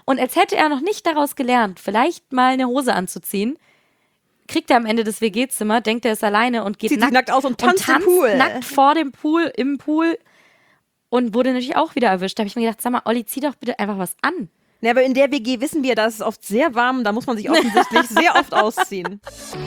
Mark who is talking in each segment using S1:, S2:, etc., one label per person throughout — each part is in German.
S1: Und als hätte er noch nicht daraus gelernt, vielleicht mal eine Hose anzuziehen, kriegt er am Ende das WG-Zimmer, denkt, er ist alleine und geht
S2: nackt aus und tanzt im Pool.
S1: Nackt vor dem Pool, im Pool und wurde natürlich auch wieder erwischt. Da habe ich mir gedacht, sag mal, Olli, zieh doch bitte einfach was an.
S2: Ja, aber in der WG wissen wir, da ist es oft sehr warm, da muss man sich offensichtlich sehr oft ausziehen.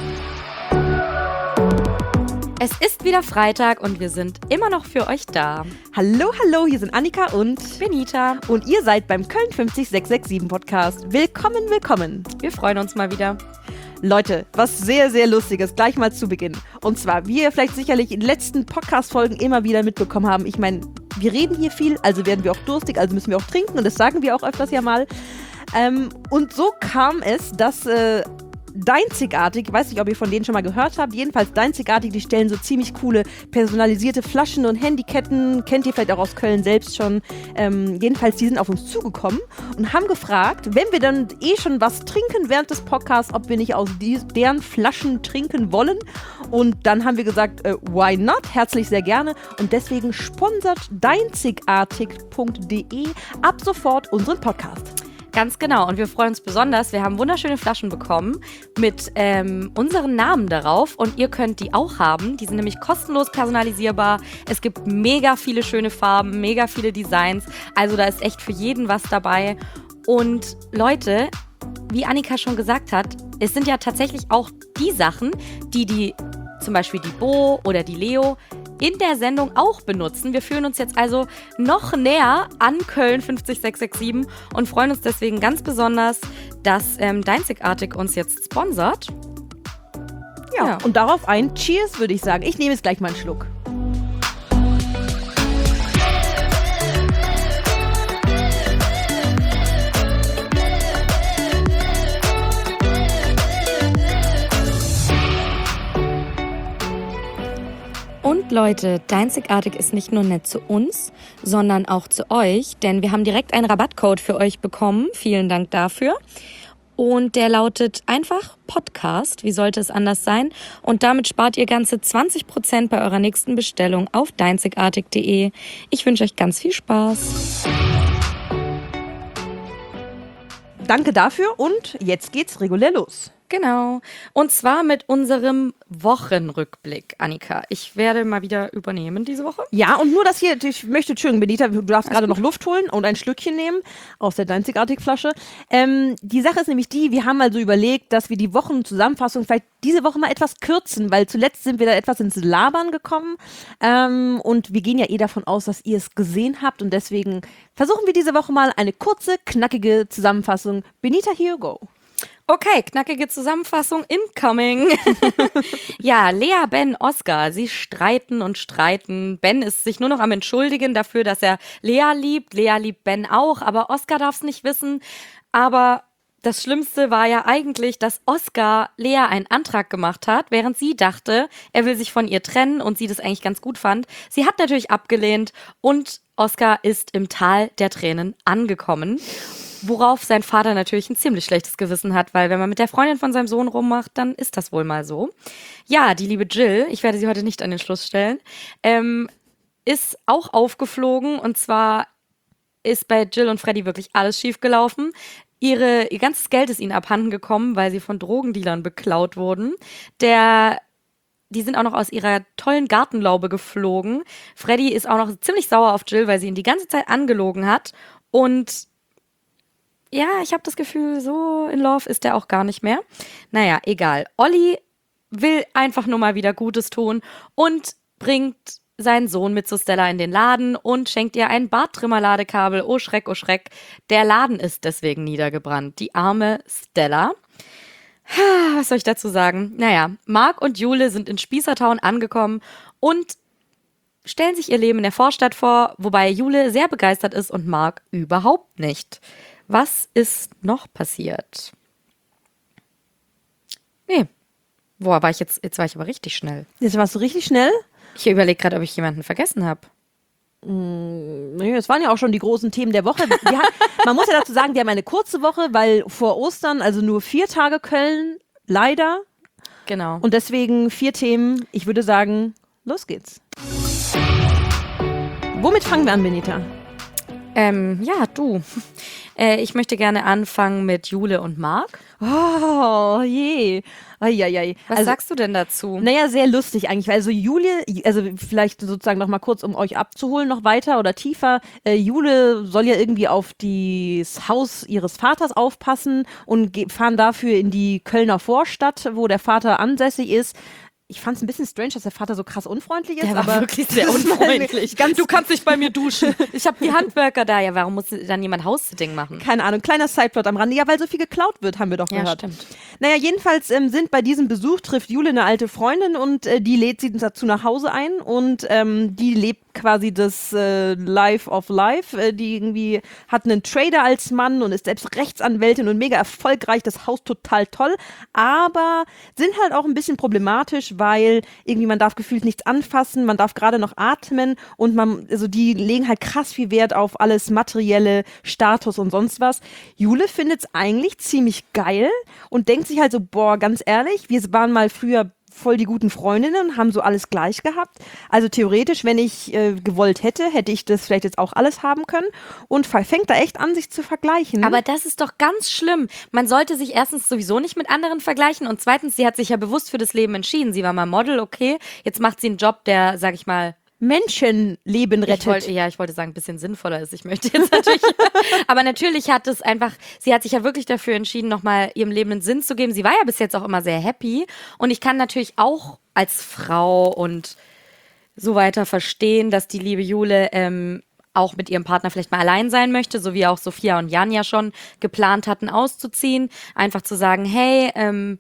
S1: Es ist wieder Freitag und wir sind immer noch für euch da.
S2: Hallo, hier sind Annika und
S1: Benita.
S2: Und ihr seid beim Köln 50667 Podcast. Willkommen.
S1: Wir freuen uns mal wieder.
S2: Leute, was sehr, sehr Lustiges, gleich mal zu Beginn. Und zwar, wie ihr vielleicht sicherlich in den letzten Podcast-Folgen immer wieder mitbekommen haben, ich meine, wir reden hier viel, also werden wir auch durstig, also müssen wir auch trinken und das sagen wir auch öfters ja mal. Und so kam es, dass Deinzigartig, ich weiß nicht, ob ihr von denen schon mal gehört habt, jedenfalls Deinzigartig, die stellen so ziemlich coole personalisierte Flaschen und Handyketten, kennt ihr vielleicht auch aus Köln selbst schon. Jedenfalls, die sind auf uns zugekommen und haben gefragt, wenn wir dann schon was trinken während des Podcasts, ob wir nicht aus deren Flaschen trinken wollen. Und dann haben wir gesagt, why not? Herzlich sehr gerne. Und deswegen sponsert deinzigartig.de ab sofort unseren Podcast.
S1: Ganz genau. Und wir freuen uns besonders. Wir haben wunderschöne Flaschen bekommen mit unseren Namen darauf. Und ihr könnt die auch haben. Die sind nämlich kostenlos personalisierbar. Es gibt mega viele schöne Farben, mega viele Designs. Also da ist echt für jeden was dabei. Und Leute, wie Annika schon gesagt hat, es sind ja tatsächlich auch die Sachen, die zum Beispiel die Bo oder die Leo in der Sendung auch benutzen. Wir fühlen uns jetzt also noch näher an Köln 50667 und freuen uns deswegen ganz besonders, dass Deinzigartig uns jetzt sponsert.
S2: Ja, und darauf ein Cheers, würde ich sagen. Ich nehme jetzt gleich mal einen Schluck.
S1: Und Leute, Deinzigartig ist nicht nur nett zu uns, sondern auch zu euch, denn wir haben direkt einen Rabattcode für euch bekommen. Vielen Dank dafür. Und der lautet einfach Podcast, wie sollte es anders sein? Und damit spart ihr ganze 20% bei eurer nächsten Bestellung auf deinzigartig.de. Ich wünsche euch ganz viel Spaß.
S2: Danke dafür und jetzt geht's regulär los.
S1: Genau. Und zwar mit unserem Wochenrückblick, Annika. Ich werde mal wieder übernehmen diese Woche.
S2: Ja, und nur das hier, ich möchte, Entschuldigung, Benita, du darfst gerade noch Luft holen und ein Schlückchen nehmen aus der Deinzigartig-Flasche. Die Sache ist nämlich die, wir haben also überlegt, dass wir die Wochenzusammenfassung vielleicht diese Woche mal etwas kürzen, weil zuletzt sind wir da etwas ins Labern gekommen. Und wir gehen ja davon aus, dass ihr es gesehen habt und deswegen versuchen wir diese Woche mal eine kurze, knackige Zusammenfassung. Benita, here you go.
S1: Okay, knackige Zusammenfassung incoming. Ja, Lea, Ben, Oscar, sie streiten und streiten. Ben ist sich nur noch am Entschuldigen dafür, dass er Lea liebt. Lea liebt Ben auch, aber Oscar darf es nicht wissen. Aber das Schlimmste war ja eigentlich, dass Oscar Lea einen Antrag gemacht hat, während sie dachte, er will sich von ihr trennen und sie das eigentlich ganz gut fand. Sie hat natürlich abgelehnt und Oscar ist im Tal der Tränen angekommen. Worauf sein Vater natürlich ein ziemlich schlechtes Gewissen hat, weil wenn man mit der Freundin von seinem Sohn rummacht, dann ist das wohl mal so. Ja, die liebe Jill, ich werde sie heute nicht an den Schluss stellen, ist auch aufgeflogen und zwar ist bei Jill und Freddy wirklich alles schiefgelaufen. Ihr ganzes Geld ist ihnen abhanden gekommen, weil sie von Drogendealern beklaut wurden. Die sind auch noch aus ihrer tollen Gartenlaube geflogen. Freddy ist auch noch ziemlich sauer auf Jill, weil sie ihn die ganze Zeit angelogen hat und ja, ich habe das Gefühl, so in Love ist er auch gar nicht mehr. Naja, egal. Olli will einfach nur mal wieder Gutes tun und bringt seinen Sohn mit zu Stella in den Laden und schenkt ihr ein Barttrimmer-Ladekabel. Oh Schreck, oh Schreck. Der Laden ist deswegen niedergebrannt. Die arme Stella. Was soll ich dazu sagen? Naja, Marc und Jule sind in Spießertown angekommen und stellen sich ihr Leben in der Vorstadt vor, wobei Jule sehr begeistert ist und Marc überhaupt nicht. Was ist noch passiert? Nee. Boah, war ich jetzt war ich aber richtig schnell.
S2: Jetzt warst du richtig schnell?
S1: Ich überlege gerade, ob ich jemanden vergessen habe.
S2: Das waren ja auch schon die großen Themen der Woche. Man muss ja dazu sagen, wir haben eine kurze Woche, weil vor Ostern, also nur 4 Tage Köln, leider.
S1: Genau.
S2: Und deswegen 4 Themen. Ich würde sagen, los geht's. Womit fangen wir an, Benita?
S1: Ja, du. Ich möchte gerne anfangen mit Jule und Marc.
S2: Oh, je. Eieiei.
S1: Was sagst du denn dazu?
S2: Naja, sehr lustig eigentlich. Also Jule, also vielleicht sozusagen noch mal kurz, um euch abzuholen, noch weiter oder tiefer. Jule soll ja irgendwie auf das Haus ihres Vaters aufpassen und fahren dafür in die Kölner Vorstadt, wo der Vater ansässig ist. Ich fand es ein bisschen strange, dass der Vater so krass unfreundlich ist.
S1: Der war
S2: aber
S1: wirklich sehr unfreundlich. Du kannst nicht bei mir duschen. Ich habe die Handwerker da. Ja, warum muss dann jemand House-Sitting machen?
S2: Keine Ahnung, kleiner Sideplot am Rande. Ja, weil so viel geklaut wird, haben wir doch gehört.
S1: Stimmt.
S2: Naja, jedenfalls sind bei diesem Besuch, trifft Jule eine alte Freundin und die lädt sie dazu nach Hause ein und die lebt quasi das Life of Life. Die irgendwie hat einen Trader als Mann und ist selbst Rechtsanwältin und mega erfolgreich. Das Haus total toll, aber sind halt auch ein bisschen problematisch, weil irgendwie man darf gefühlt nichts anfassen, man darf gerade noch atmen und also die legen halt krass viel Wert auf alles materielle, Status und sonst was. Jule findet es eigentlich ziemlich geil und denkt sich halt so, boah, ganz ehrlich, wir waren mal früher voll die guten Freundinnen und haben so alles gleich gehabt. Also theoretisch, wenn ich gewollt hätte, hätte ich das vielleicht jetzt auch alles haben können und fängt da echt an, sich zu vergleichen.
S1: Aber das ist doch ganz schlimm. Man sollte sich erstens sowieso nicht mit anderen vergleichen und zweitens, sie hat sich ja bewusst für das Leben entschieden. Sie war mal Model, okay, jetzt macht sie einen Job, der, sag ich mal,
S2: Menschenleben rettet.
S1: Ich wollte sagen, ein bisschen sinnvoller ist. Ich möchte jetzt natürlich, aber natürlich hat es einfach, sie hat sich ja wirklich dafür entschieden, nochmal ihrem Leben einen Sinn zu geben. Sie war ja bis jetzt auch immer sehr happy und ich kann natürlich auch als Frau und so weiter verstehen, dass die liebe Jule auch mit ihrem Partner vielleicht mal allein sein möchte, so wie auch Sophia und Jan ja schon geplant hatten, auszuziehen. Einfach zu sagen, hey,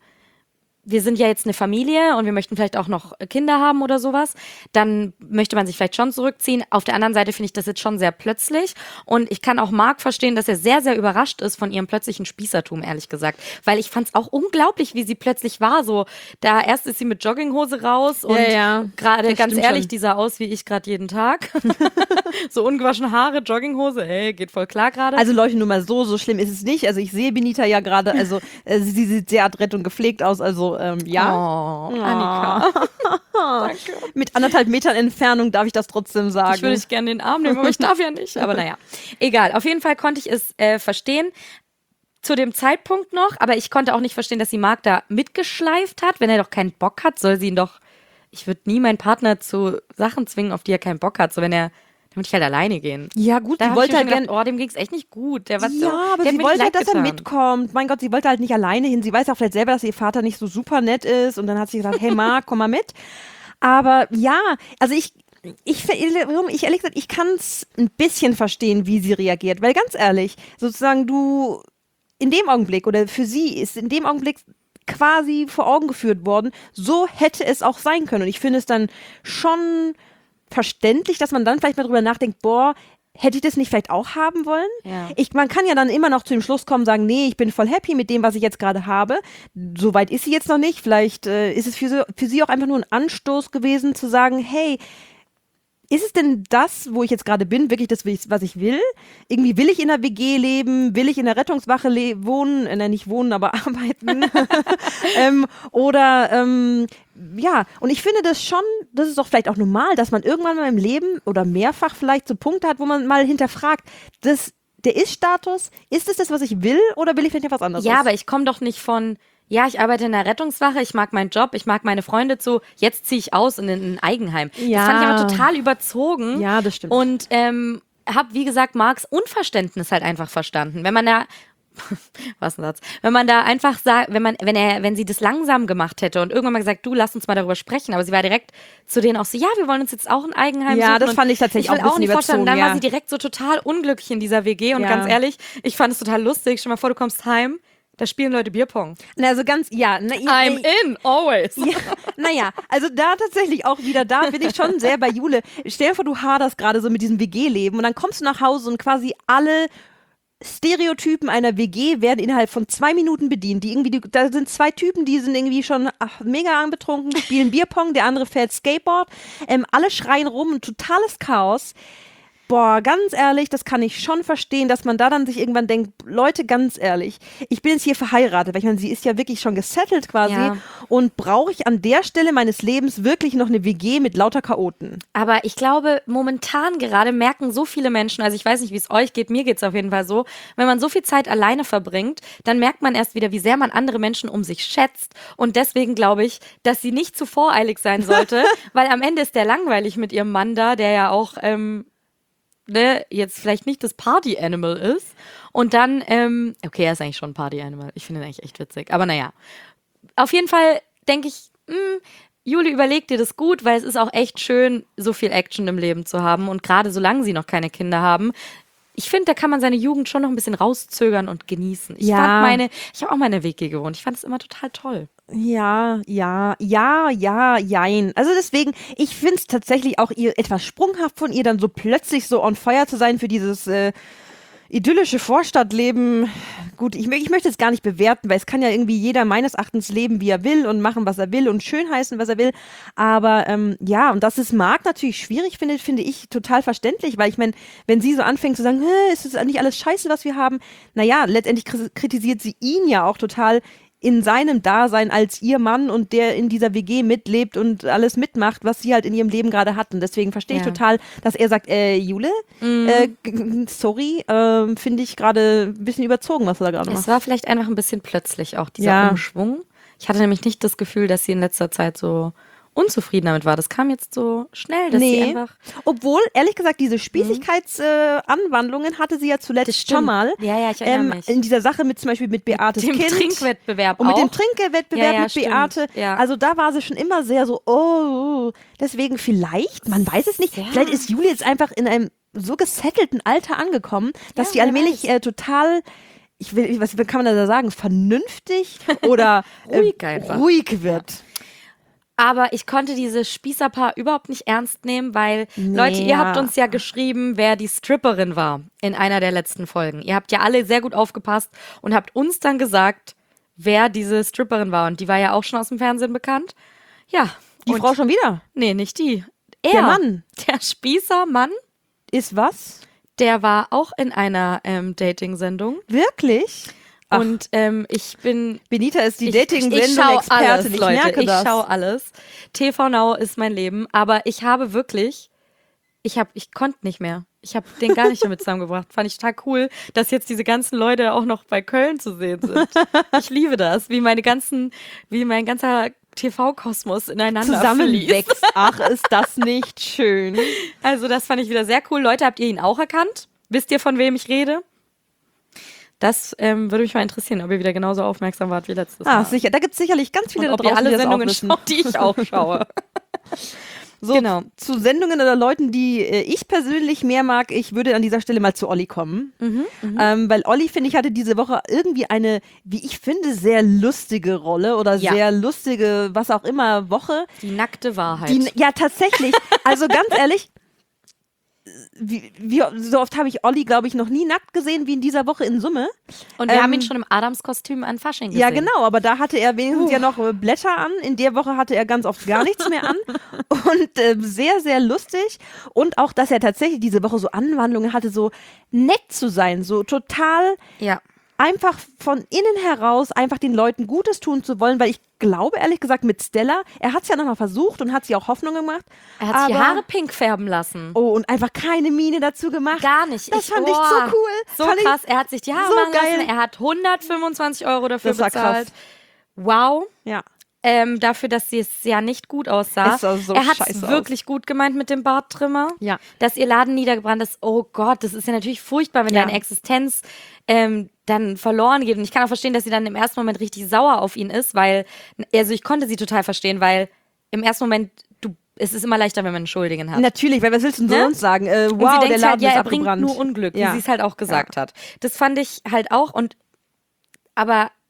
S1: wir sind ja jetzt eine Familie und wir möchten vielleicht auch noch Kinder haben oder sowas, dann möchte man sich vielleicht schon zurückziehen. Auf der anderen Seite finde ich das jetzt schon sehr plötzlich und ich kann auch Marc verstehen, dass er sehr, sehr überrascht ist von ihrem plötzlichen Spießertum, ehrlich gesagt, weil ich fand es auch unglaublich, wie sie plötzlich war, so, da erst ist sie mit Jogginghose raus und gerade, ganz ehrlich, schon. Die sah aus wie ich gerade jeden Tag. So ungewaschene Haare, Jogginghose, ey, geht voll klar gerade.
S2: Also Leute, nur mal so schlimm ist es nicht, also ich sehe Benita ja gerade, also sie sieht sehr adrett und gepflegt aus, also ja.
S1: Oh, Annika.
S2: Danke. Mit 1,5 Metern Entfernung darf ich das trotzdem sagen.
S1: Ich würde dich gerne in den Arm nehmen, aber ich darf ja nicht. Aber naja, egal. Auf jeden Fall konnte ich es verstehen. Zu dem Zeitpunkt noch, aber ich konnte auch nicht verstehen, dass sie Marc da mitgeschleift hat. Wenn er doch keinen Bock hat, soll sie ihn doch. Ich würde nie meinen Partner zu Sachen zwingen, auf die er keinen Bock hat. So, wenn er. Dann würde ich halt alleine gehen.
S2: Ja, gut,
S1: da
S2: sie wollte halt
S1: gerne. Oh, dem ging's echt nicht gut. Der war
S2: ja, aber sie wollte halt, dass er mitkommt. Mein Gott, sie wollte halt nicht alleine hin. Sie weiß auch vielleicht selber, dass ihr Vater nicht so super nett ist. Und dann hat sie gesagt, hey Marc, komm mal mit. Aber ja, also ich ehrlich gesagt, ich kann es ein bisschen verstehen, wie sie reagiert. Weil ganz ehrlich, sozusagen du in dem Augenblick oder für sie ist in dem Augenblick quasi vor Augen geführt worden, so hätte es auch sein können. Und ich finde es dann schon verständlich, dass man dann vielleicht mal drüber nachdenkt, boah, hätte ich das nicht vielleicht auch haben wollen?
S1: Ja.
S2: Man kann ja dann immer noch zu dem Schluss kommen, sagen, nee, ich bin voll happy mit dem, was ich jetzt gerade habe. Soweit ist sie jetzt noch nicht. Vielleicht ist es für sie auch einfach nur ein Anstoß gewesen, zu sagen, hey, ist es denn das, wo ich jetzt gerade bin, wirklich das, was ich will? Irgendwie will ich in einer WG leben? Will ich in der Rettungswache wohnen? Nicht wohnen, aber arbeiten. Ja, und ich finde das schon, das ist doch vielleicht auch normal, dass man irgendwann mal im Leben oder mehrfach vielleicht so Punkte hat, wo man mal hinterfragt, der Ist-Status, ist es das, was ich will oder will ich vielleicht was anderes?
S1: Ja, aber ich komme doch nicht von... Ja, ich arbeite in der Rettungswache, ich mag meinen Job, ich mag meine Freunde zu, jetzt ziehe ich aus in ein Eigenheim.
S2: Ja.
S1: Das fand ich aber total überzogen.
S2: Ja, das stimmt.
S1: Und habe, wie gesagt, Marcs Unverständnis halt einfach verstanden. Wenn man da, was ein Satz, wenn man da einfach sagt, wenn sie das langsam gemacht hätte und irgendwann mal gesagt, du, lass uns mal darüber sprechen, aber sie war direkt zu denen auch so, ja, wir wollen uns jetzt auch ein Eigenheim suchen.
S2: Ja, das fand ich tatsächlich auch ein bisschen überzogen.
S1: Dann war sie direkt so total unglücklich in dieser WG und ganz ehrlich, ich fand es total lustig. Stell mal vor, du kommst heim, da spielen Leute Bierpong.
S2: Also ganz, ja.
S1: I'm in, always.
S2: Ja, naja, also da tatsächlich auch wieder, da bin ich schon sehr bei Jule. Stell dir vor, du haderst gerade so mit diesem WG-Leben und dann kommst du nach Hause und quasi alle Stereotypen einer WG werden innerhalb von 2 Minuten bedient. Da sind 2 Typen, die sind irgendwie schon mega anbetrunken, spielen Bierpong, der andere fährt Skateboard. Alle schreien rum, ein totales Chaos. Boah, ganz ehrlich, das kann ich schon verstehen, dass man da dann sich irgendwann denkt, Leute, ganz ehrlich, ich bin jetzt hier verheiratet, weil ich meine, sie ist ja wirklich schon gesettelt quasi und brauche ich an der Stelle meines Lebens wirklich noch eine WG mit lauter Chaoten?
S1: Aber ich glaube, momentan gerade merken so viele Menschen, also ich weiß nicht, wie es euch geht, mir geht es auf jeden Fall so, wenn man so viel Zeit alleine verbringt, dann merkt man erst wieder, wie sehr man andere Menschen um sich schätzt und deswegen glaube ich, dass sie nicht zu voreilig sein sollte, weil am Ende ist der langweilig mit ihrem Mann da, der ja auch jetzt vielleicht nicht das Party-Animal ist. Und dann, okay, er ist eigentlich schon ein Party-Animal. Ich finde ihn eigentlich echt witzig. Aber naja, auf jeden Fall denke ich, Juli, überleg dir das gut, weil es ist auch echt schön, so viel Action im Leben zu haben. Und gerade solange sie noch keine Kinder haben, ich finde, da kann man seine Jugend schon noch ein bisschen rauszögern und genießen. Ich habe auch meine WG gewohnt. Ich fand es immer total toll.
S2: Ja, jein. Also deswegen, ich finde es tatsächlich auch ihr etwas sprunghaft von ihr, dann so plötzlich so on fire zu sein für dieses idyllische Vorstadtleben. Gut, ich möchte es gar nicht bewerten, weil es kann ja irgendwie jeder meines Erachtens leben, wie er will und machen, was er will und schön heißen, was er will. Aber und dass es Marc natürlich schwierig findet, finde ich total verständlich, weil ich meine, wenn sie so anfängt zu sagen, ist das nicht alles scheiße, was wir haben? Naja, letztendlich kritisiert sie ihn ja auch total in seinem Dasein als ihr Mann und der in dieser WG mitlebt und alles mitmacht, was sie halt in ihrem Leben gerade hat. Und deswegen verstehe ich total, dass er sagt, Jule, sorry, finde ich gerade ein bisschen überzogen, was du da gerade machst.
S1: Es war vielleicht einfach ein bisschen plötzlich auch, dieser Umschwung. Ich hatte nämlich nicht das Gefühl, dass sie in letzter Zeit so unzufrieden damit war. Das kam jetzt so schnell, dass sie einfach...
S2: Obwohl, ehrlich gesagt, diese Spießigkeitsanwandlungen hatte sie ja zuletzt schon mal.
S1: Ja, ich erinnere mich.
S2: In dieser Sache mit zum Beispiel mit Beates Kind.
S1: Mit dem Trinkwettbewerb
S2: und mit dem Trinkwettbewerb mit Beate.
S1: Ja.
S2: Also da war sie schon immer sehr so, deswegen vielleicht, man weiß es nicht, vielleicht ist Julie jetzt einfach in einem so gesettelten Alter angekommen, dass sie allmählich total... was kann man da sagen, vernünftig oder ruhig wird.
S1: Aber ich konnte dieses Spießerpaar überhaupt nicht ernst nehmen, weil, Leute, ihr habt uns ja geschrieben, wer die Stripperin war in einer der letzten Folgen. Ihr habt ja alle sehr gut aufgepasst und habt uns dann gesagt, wer diese Stripperin war. Und die war ja auch schon aus dem Fernsehen bekannt. Ja.
S2: Die Frau schon wieder?
S1: Nee, nicht die.
S2: Der Mann.
S1: Der Spießermann.
S2: Ist was?
S1: Der war auch in einer Dating-Sendung.
S2: Wirklich? Ach.
S1: Und ich bin...
S2: Benita ist die Dating-Sendung-Expertin.
S1: Ich merke das. Ich schaue alles. TV Now ist mein Leben. Aber ich habe wirklich... Ich konnte nicht mehr. Ich habe den gar nicht damit zusammengebracht. Fand ich total cool, dass jetzt diese ganzen Leute auch noch bei Köln zu sehen sind. Ich liebe das, wie mein ganzer TV-Kosmos ineinander
S2: zusammenwächst. Ach, ist das nicht schön.
S1: Also das fand ich wieder sehr cool. Leute, habt ihr ihn auch erkannt? Wisst ihr, von wem ich rede? Das würde mich mal interessieren, ob ihr wieder genauso aufmerksam wart wie letztes Mal.
S2: Sicher. Da gibt es sicherlich ganz viele
S1: und ob ihr alle Sendungen schaut, die ich auch schaue.
S2: So, genau. Zu Sendungen oder Leuten, die ich persönlich mehr mag, ich würde an dieser Stelle mal zu Olli kommen. Weil Olli, finde ich, hatte diese Woche irgendwie eine, wie ich finde, sehr lustige Rolle oder sehr lustige, was auch immer, Woche.
S1: Die nackte Wahrheit.
S2: Ja, tatsächlich. Also ganz ehrlich, so oft habe ich Olli, glaube ich, noch nie nackt gesehen wie in dieser Woche in Summe.
S1: Und wir haben ihn schon im Adams-Kostüm an Fasching gesehen.
S2: Ja, genau, aber da hatte er wenigstens ja noch Blätter an. In der Woche hatte er ganz oft gar nichts mehr an. Und sehr, sehr lustig. Und auch, dass er tatsächlich diese Woche so Anwandlungen hatte, so nett zu sein, so total einfach von innen heraus einfach den Leuten Gutes tun zu wollen, weil ich glaube, ehrlich gesagt, mit Stella, er hat es ja nochmal versucht und hat sie auch Hoffnung gemacht.
S1: Er hat sich die Haare pink färben lassen.
S2: Oh, und einfach keine Miene dazu gemacht.
S1: Gar nicht.
S2: Das fand ich so cool.
S1: So krass, er hat sich die Haare machen lassen, er hat 125 € dafür bezahlt. Krass. Wow.
S2: Ja.
S1: Dafür, dass sie es ja nicht gut aussah.
S2: Es sah so
S1: er hat es wirklich gut gemeint mit dem Barttrimmer.
S2: Ja.
S1: Dass ihr Laden niedergebrannt ist. Oh Gott, das ist ja natürlich furchtbar, wenn deine Existenz dann verloren geht. Und ich kann auch verstehen, dass sie dann im ersten Moment richtig sauer auf ihn ist, weil, also ich konnte sie total verstehen, weil im ersten Moment, es ist immer leichter, wenn man einen Schuldigen hat.
S2: Natürlich, weil was willst du denn sonst sagen? Wow, der Laden ist abgebrannt.
S1: Er bringt nur Unglück, wie sie es halt auch gesagt hat. Das fand ich halt auch aber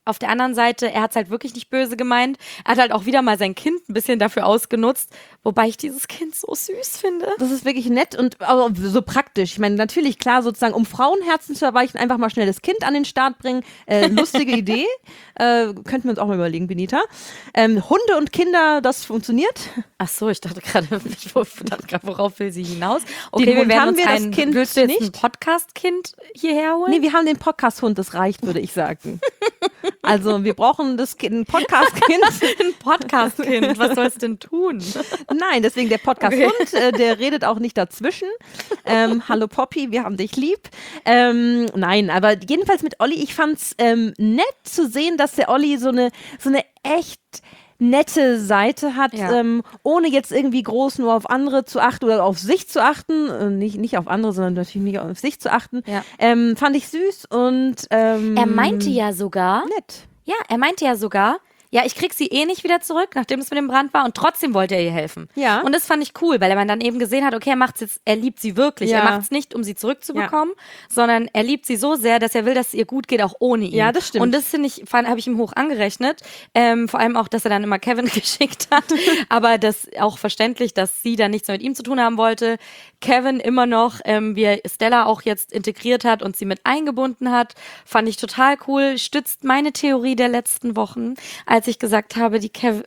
S1: auf der anderen Seite, er hat es halt wirklich nicht böse gemeint. Er hat halt auch wieder mal sein Kind ein bisschen dafür ausgenutzt, wobei ich dieses Kind so süß finde.
S2: Das ist wirklich nett und aber so praktisch. Ich meine, natürlich, klar, sozusagen, um Frauenherzen zu erweichen, einfach mal schnell das Kind an den Start bringen. Lustige Idee. Könnten wir uns auch mal überlegen, Benita. Hunde und Kinder, das funktioniert.
S1: Ach so, ich dachte gerade, worauf will sie hinaus? Okay,
S2: Den
S1: wir
S2: Hund
S1: werden
S2: haben
S1: uns
S2: wir, das Kind
S1: willst du jetzt ein
S2: nicht.
S1: Podcast-Kind hierher holen?
S2: Nee, wir haben den Podcast-Hund, das reicht, würde ich sagen. Also, wir brauchen ein Podcast-Kind.
S1: Ein Podcast-Kind, was soll es denn tun?
S2: Nein, deswegen der Podcast-Hund, der redet auch nicht dazwischen. Hallo Poppy, wir haben dich lieb. Nein, aber jedenfalls mit Olli, ich fand's nett zu sehen, dass der Olli so eine echt nette Seite hat, ohne jetzt irgendwie groß nur auf andere zu achten oder auf sich zu achten, nicht auf andere, sondern natürlich nicht auf sich zu achten,
S1: Ja.
S2: fand ich süß und
S1: Er meinte ja sogar,
S2: nett.
S1: ja, ich krieg sie eh nicht wieder zurück, nachdem es mit dem Brand war und trotzdem wollte er ihr helfen.
S2: Ja.
S1: Und das fand ich cool, weil man dann eben gesehen hat, okay, er liebt sie wirklich.
S2: Ja.
S1: Er macht es nicht, um sie zurückzubekommen, sondern er liebt sie so sehr, dass er will, dass es ihr gut geht, auch ohne ihn.
S2: Ja, das stimmt.
S1: Und das habe ich ihm hoch angerechnet. Vor allem auch, dass er dann immer Kevin geschickt hat. Aber das auch verständlich, dass sie dann nichts mehr mit ihm zu tun haben wollte. Kevin immer noch, wie er Stella auch jetzt integriert hat und sie mit eingebunden hat, fand ich total cool. Stützt meine Theorie der letzten Wochen, als ich gesagt habe, die Kevin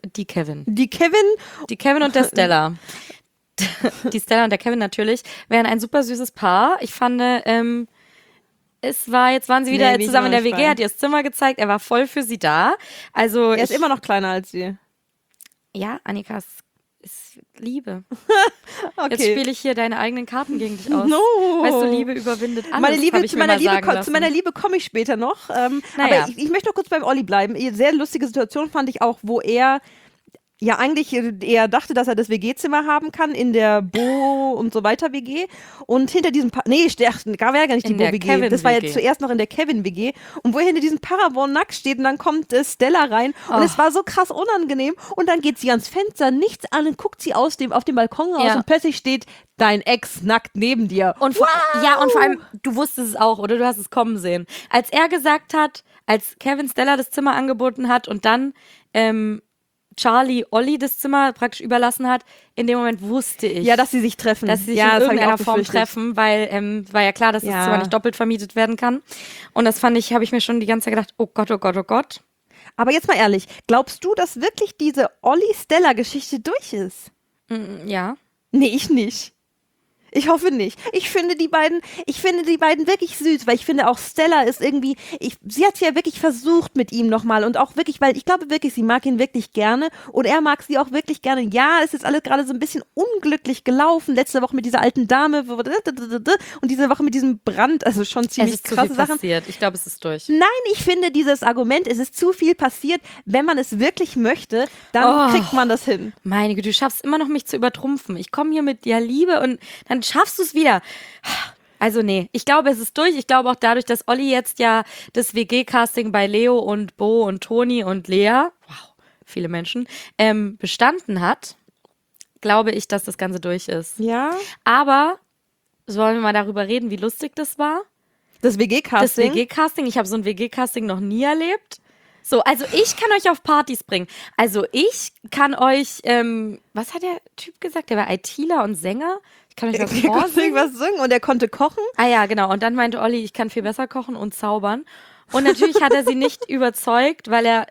S1: und der Stella. Die Stella und der Kevin natürlich wären ein super süßes Paar. Ich fand, jetzt waren sie wieder zusammen in der WG, hat ihr das Zimmer gezeigt, er war voll für sie da. Also
S2: Er ist immer noch kleiner als sie.
S1: ja, Annika, es ist Liebe.
S2: Okay.
S1: Jetzt spiele ich hier deine eigenen Karten gegen dich aus.
S2: No.
S1: Weißt du, Liebe überwindet alles.
S2: Zu meiner Liebe komme ich später noch. Aber ich möchte noch kurz beim Olli bleiben. Sehr lustige Situation fand ich auch, wo er ja eigentlich eher dachte, dass er das WG-Zimmer haben kann in der Bo und so weiter WG und hinter diesem war ja gar nicht die Bo-WG, das war ja zuerst noch in der Kevin-WG und wo er hinter diesem Paravon nackt steht und dann kommt Stella rein und es war so krass unangenehm und dann geht sie ans Fenster, nichts an und guckt sie auf dem Balkon raus und plötzlich steht dein Ex nackt neben dir.
S1: Und vor allem, du wusstest es auch, oder du hast es kommen sehen. Als er gesagt hat, als Kevin Stella das Zimmer angeboten hat und dann Charlie Olli das Zimmer praktisch überlassen hat, in dem Moment wusste ich.
S2: Ja, dass sie sich treffen.
S1: Dass sie sich in irgendeiner Form treffen, weil war ja klar, dass das Zimmer nicht doppelt vermietet werden kann. Und das habe ich mir schon die ganze Zeit gedacht, oh Gott, oh Gott, oh Gott.
S2: Aber jetzt mal ehrlich, glaubst du, dass wirklich diese Olli-Stella-Geschichte durch ist?
S1: Ja.
S2: Nee, ich nicht. Ich hoffe nicht. Ich finde die beiden wirklich süß, weil ich finde auch Stella ist irgendwie, sie hat ja wirklich versucht mit ihm nochmal und auch wirklich, weil ich glaube wirklich, sie mag ihn wirklich gerne und er mag sie auch wirklich gerne. Ja, es ist alles gerade so ein bisschen unglücklich gelaufen, letzte Woche mit dieser alten Dame und diese Woche mit diesem Brand, also schon ziemlich krasse Sachen.
S1: Passiert. Ich glaube, es ist durch.
S2: Nein, ich finde dieses Argument, es ist zu viel passiert, wenn man es wirklich möchte, dann kriegt man das hin.
S1: Meine Güte, du schaffst immer noch mich zu übertrumpfen. Ich komme hier mit Liebe und dann schaffst du es wieder. Also nee, ich glaube, es ist durch. Ich glaube auch dadurch, dass Olli jetzt ja das WG-Casting bei Leo und Bo und Toni und Lea, wow, viele Menschen, bestanden hat, glaube ich, dass das Ganze durch ist.
S2: Ja.
S1: Aber sollen wir mal darüber reden, wie lustig das war?
S2: Das WG-Casting?
S1: Das WG-Casting. Ich habe so ein WG-Casting noch nie erlebt. So, also ich kann euch auf Partys bringen. Also ich kann euch, was hat der Typ gesagt? Der war ITler und Sänger. Ich kann euch was vorsingen.
S2: Was singen und er konnte kochen.
S1: Ah ja, genau. Und dann meinte Olli, ich kann viel besser kochen und zaubern. Und natürlich hat er sie nicht überzeugt, weil er,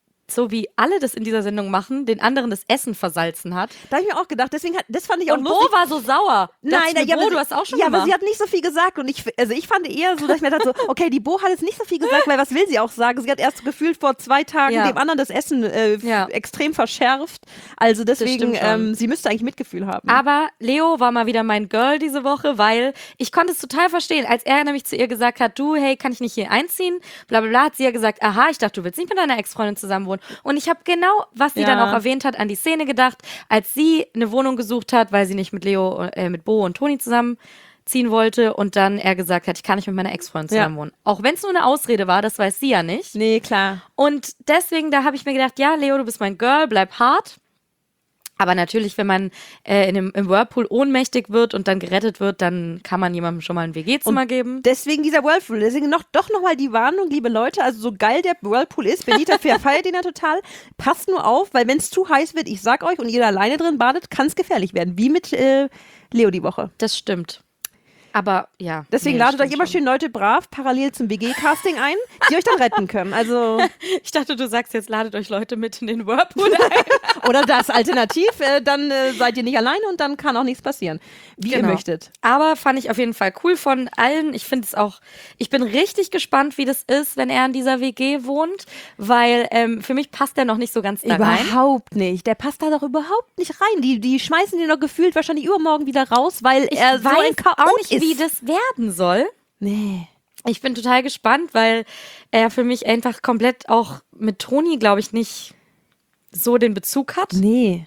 S1: so wie alle das in dieser Sendung machen, den anderen das Essen versalzen hat.
S2: Da habe ich mir auch gedacht, das fand ich auch
S1: und
S2: lustig.
S1: Bo war so sauer.
S2: Bo,
S1: du hast auch schon
S2: gemacht.
S1: aber
S2: sie hat nicht so viel gesagt und ich fand eher so, dass ich mir dachte, so, okay, die Bo hat jetzt nicht so viel gesagt, weil was will sie auch sagen? Sie hat erst gefühlt vor 2 Tagen dem anderen das Essen extrem verschärft. Also deswegen, sie müsste eigentlich Mitgefühl haben.
S1: Aber Leo war mal wieder mein Girl diese Woche, weil ich konnte es total verstehen. Als er nämlich zu ihr gesagt hat, du, hey, kann ich nicht hier einziehen? Blablabla, hat sie ja gesagt, aha, ich dachte, du willst nicht mit deiner Ex-Freundin zusammen wohnen. Und ich habe genau, was sie dann auch erwähnt hat, an die Szene gedacht, als sie eine Wohnung gesucht hat, weil sie nicht mit mit Bo und Toni zusammenziehen wollte und dann er gesagt hat, ich kann nicht mit meiner Ex-Freundin zusammen wohnen. Auch wenn es nur eine Ausrede war, das weiß sie ja nicht.
S2: Nee, klar.
S1: Und deswegen, da habe ich mir gedacht, ja, Leo, du bist mein Girl, bleib hart. Aber natürlich, wenn man im Whirlpool ohnmächtig wird und dann gerettet wird, dann kann man jemandem schon mal ein WG-Zimmer geben.
S2: Deswegen dieser Whirlpool. Deswegen noch mal die Warnung, liebe Leute. Also so geil der Whirlpool ist, Benita feiert ihn ja total. Passt nur auf, weil wenn es zu heiß wird, ich sag euch, und ihr alleine drin badet, kann es gefährlich werden. Wie mit Leo die Woche.
S1: Das stimmt. Aber ja.
S2: Deswegen ladet euch immer schön Leute brav parallel zum WG-Casting ein, die euch dann retten können. Also
S1: ich dachte, du sagst jetzt, ladet euch Leute mit in den Whirlpool ein.
S2: Oder das alternativ, dann seid ihr nicht alleine und dann kann auch nichts passieren, wie ihr möchtet.
S1: Aber fand ich auf jeden Fall cool von allen. Ich finde es auch, ich bin richtig gespannt, wie das ist, wenn er in dieser WG wohnt, weil für mich passt der noch nicht so ganz da rein.
S2: Überhaupt nicht. Der passt da doch überhaupt nicht rein. Die schmeißen den doch gefühlt wahrscheinlich übermorgen wieder raus, weil er so ein Chaot
S1: auch nicht,
S2: ist.
S1: Wie das werden soll.
S2: Nee.
S1: Ich bin total gespannt, weil er für mich einfach komplett auch mit Toni, glaube ich, nicht so den Bezug hat.
S2: Nee.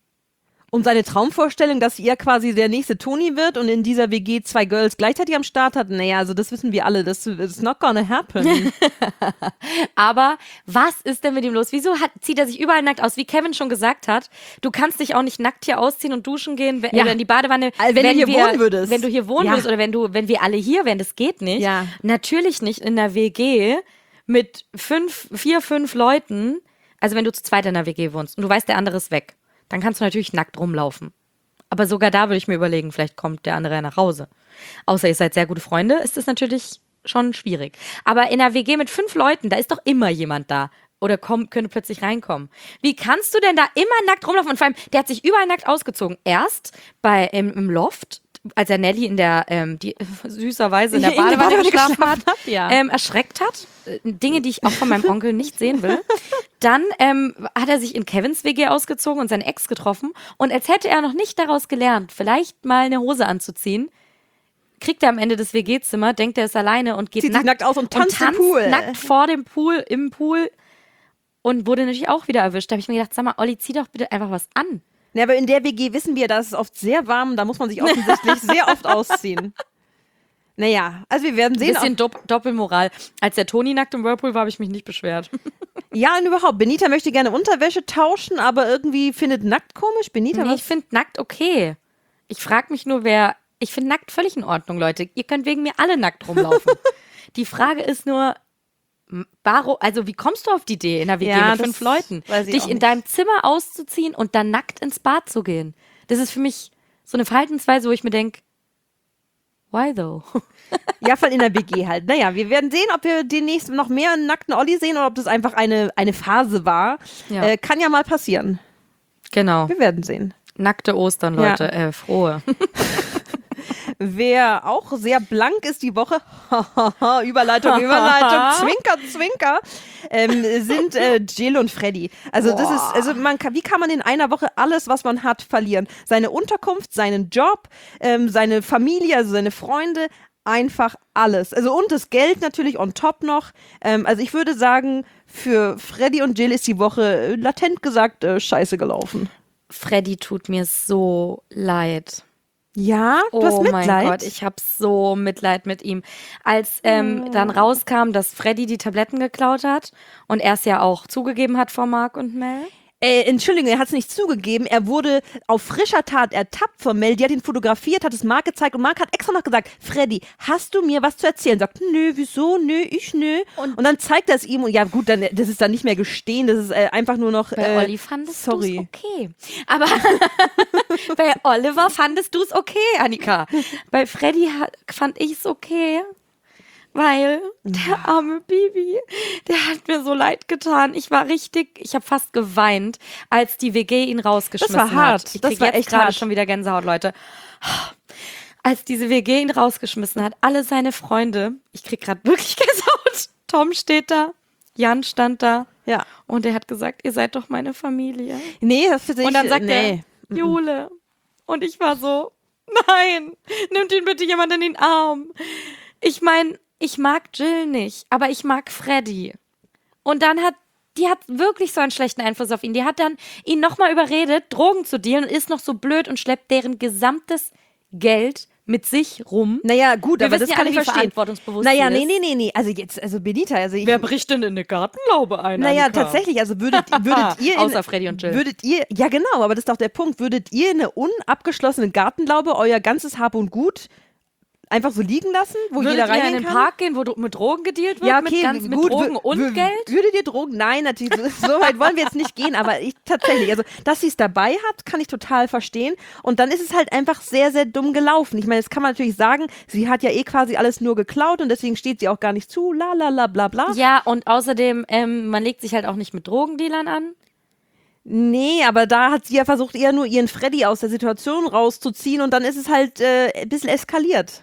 S2: Und seine Traumvorstellung, dass er quasi der nächste Toni wird und in dieser WG 2 Girls gleichzeitig am Start hat, naja, also das wissen wir alle, das is not gonna happen.
S1: Aber was ist denn mit ihm los? Wieso zieht er sich überall nackt aus? Wie Kevin schon gesagt hat, du kannst dich auch nicht nackt hier ausziehen und duschen gehen, oder in die Badewanne.
S2: Wenn du hier wohnen würdest.
S1: Wenn du hier wohnen würdest oder wenn wir alle hier wären, das geht nicht.
S2: Ja.
S1: Natürlich nicht in einer WG mit 4, 5 Leuten. Also wenn du zu zweit in einer WG wohnst und du weißt, der andere ist weg, dann kannst du natürlich nackt rumlaufen. Aber sogar da würde ich mir überlegen, vielleicht kommt der andere nach Hause. Außer ihr seid sehr gute Freunde, ist das natürlich schon schwierig. Aber in einer WG mit 5 Leuten, da ist doch immer jemand da. Oder könnte plötzlich reinkommen. Wie kannst du denn da immer nackt rumlaufen? Und vor allem, der hat sich überall nackt ausgezogen. Erst im Loft, als er Nelly die süßerweise in der Badewanne geschlafen hat, erschreckt hat. Dinge, die ich auch von meinem Onkel nicht sehen will. Dann hat er sich in Kevins WG ausgezogen und seine Ex getroffen. Und als hätte er noch nicht daraus gelernt, vielleicht mal eine Hose anzuziehen, kriegt er am Ende das WG-Zimmer, denkt, er ist alleine und geht
S2: nackt aus und tanzt im Pool.
S1: Nackt vor dem Pool, im Pool. Und wurde natürlich auch wieder erwischt. Da habe ich mir gedacht, sag mal, Olli, zieh doch bitte einfach was an.
S2: Ja, aber in der WG wissen wir, da ist es oft sehr warm, da muss man sich offensichtlich sehr oft ausziehen. Naja, also wir werden sehen.
S1: Bisschen Doppelmoral. Als der Toni nackt im Whirlpool war, habe ich mich nicht beschwert.
S2: Ja, und überhaupt. Benita möchte gerne Unterwäsche tauschen, aber irgendwie findet nackt komisch. Benita,
S1: nee, ich finde nackt okay. Ich frage mich nur, ich finde nackt völlig in Ordnung, Leute. Ihr könnt wegen mir alle nackt rumlaufen. Die Frage ist nur, also wie kommst du auf die Idee, in einer WG mit 5 Leuten, dich in deinem Zimmer auszuziehen und dann nackt ins Bad zu gehen? Das ist für mich so eine Verhaltensweise, wo ich mir denke, why though?
S2: Ja, voll in der WG halt. Naja, wir werden sehen, ob wir demnächst noch mehr nackten Olli sehen oder ob das einfach eine Phase war.
S1: Ja.
S2: Kann ja mal passieren.
S1: Genau.
S2: Wir werden sehen.
S1: Nackte Ostern, Leute. Ja. Frohe.
S2: Wer auch sehr blank ist die Woche, Überleitung, Zwinker, Zwinker, sind Jill und Freddy. Also das ist, wie kann man in einer Woche alles, was man hat, verlieren? Seine Unterkunft, seinen Job, seine Familie, also seine Freunde, einfach alles. Also und das Geld natürlich on top noch. Also ich würde sagen, für Freddy und Jill ist die Woche latent gesagt scheiße gelaufen.
S1: Freddy tut mir so leid.
S2: Ja, du hast Mitleid.
S1: Oh mein Gott, ich habe so Mitleid mit ihm. Als dann rauskam, dass Freddy die Tabletten geklaut hat und er es ja auch zugegeben hat vor Mark und Mel.
S2: Entschuldigung, er hat es nicht zugegeben. Er wurde auf frischer Tat ertappt von Mel. Die hat ihn fotografiert, hat es Mark gezeigt und Mark hat extra noch gesagt, Freddy, hast du mir was zu erzählen? Sagt, nö, wieso, nö, ich nö. Und dann zeigt er es ihm und ja gut, dann, das ist dann nicht mehr gestehen, das ist einfach nur noch
S1: bei Olli fandest du es okay. Aber bei Oliver fandest du es okay, Annika. Bei Freddy fand ich es okay. Weil der arme Bibi, der hat mir so leid getan. Ich habe fast geweint, als die WG ihn rausgeschmissen hat.
S2: Das war hart.
S1: Ich kriege jetzt gerade schon wieder Gänsehaut, Leute. Als diese WG ihn rausgeschmissen hat, alle seine Freunde, ich kriege gerade wirklich Gänsehaut. Tom steht da, Jan stand da.
S2: Ja.
S1: Und er hat gesagt, ihr seid doch meine Familie.
S2: Nee, das finde ich.
S1: Und dann sagt er, Jule. Und ich war so, nein, nimmt ihn bitte jemand in den Arm. Ich meine, ich mag Jill nicht, aber ich mag Freddy. Und dann die hat wirklich so einen schlechten Einfluss auf ihn. Die hat dann ihn nochmal überredet, Drogen zu dealen und ist noch so blöd und schleppt deren gesamtes Geld mit sich rum.
S2: Naja, gut,
S1: Wir
S2: aber
S1: wissen
S2: das
S1: ja
S2: kann
S1: alle,
S2: ich
S1: wie
S2: verstehen.
S1: verantwortungsbewusst
S2: Naja,
S1: sie ist.
S2: nee. Also Benita,
S1: Wer bricht denn in eine Gartenlaube ein?
S2: naja,
S1: Annika?
S2: tatsächlich, also würdet ihr
S1: Außer Freddy und Jill.
S2: ja genau, aber das ist doch der Punkt, würdet ihr in eine unabgeschlossene Gartenlaube euer ganzes Hab und Gut einfach so liegen lassen, wo
S1: Würdet
S2: jeder
S1: ihr in
S2: reingehen
S1: den
S2: kann?
S1: Park gehen, wo mit Drogen gedealt wird?
S2: Ja, okay,
S1: mit
S2: gut.
S1: Drogen und Geld?
S2: Würdet ihr Drogen? Nein, natürlich, so weit wollen wir jetzt nicht gehen, aber tatsächlich, also, dass sie es dabei hat, kann ich total verstehen. Und dann ist es halt einfach sehr, sehr dumm gelaufen. Ich meine, das kann man natürlich sagen, sie hat ja eh quasi alles nur geklaut und deswegen steht sie auch gar nicht zu, bla, bla.
S1: Ja, und außerdem, man legt sich halt auch nicht mit Drogendealern an.
S2: Nee, aber da hat sie ja versucht, eher nur ihren Freddy aus der Situation rauszuziehen und dann ist es halt ein bisschen eskaliert.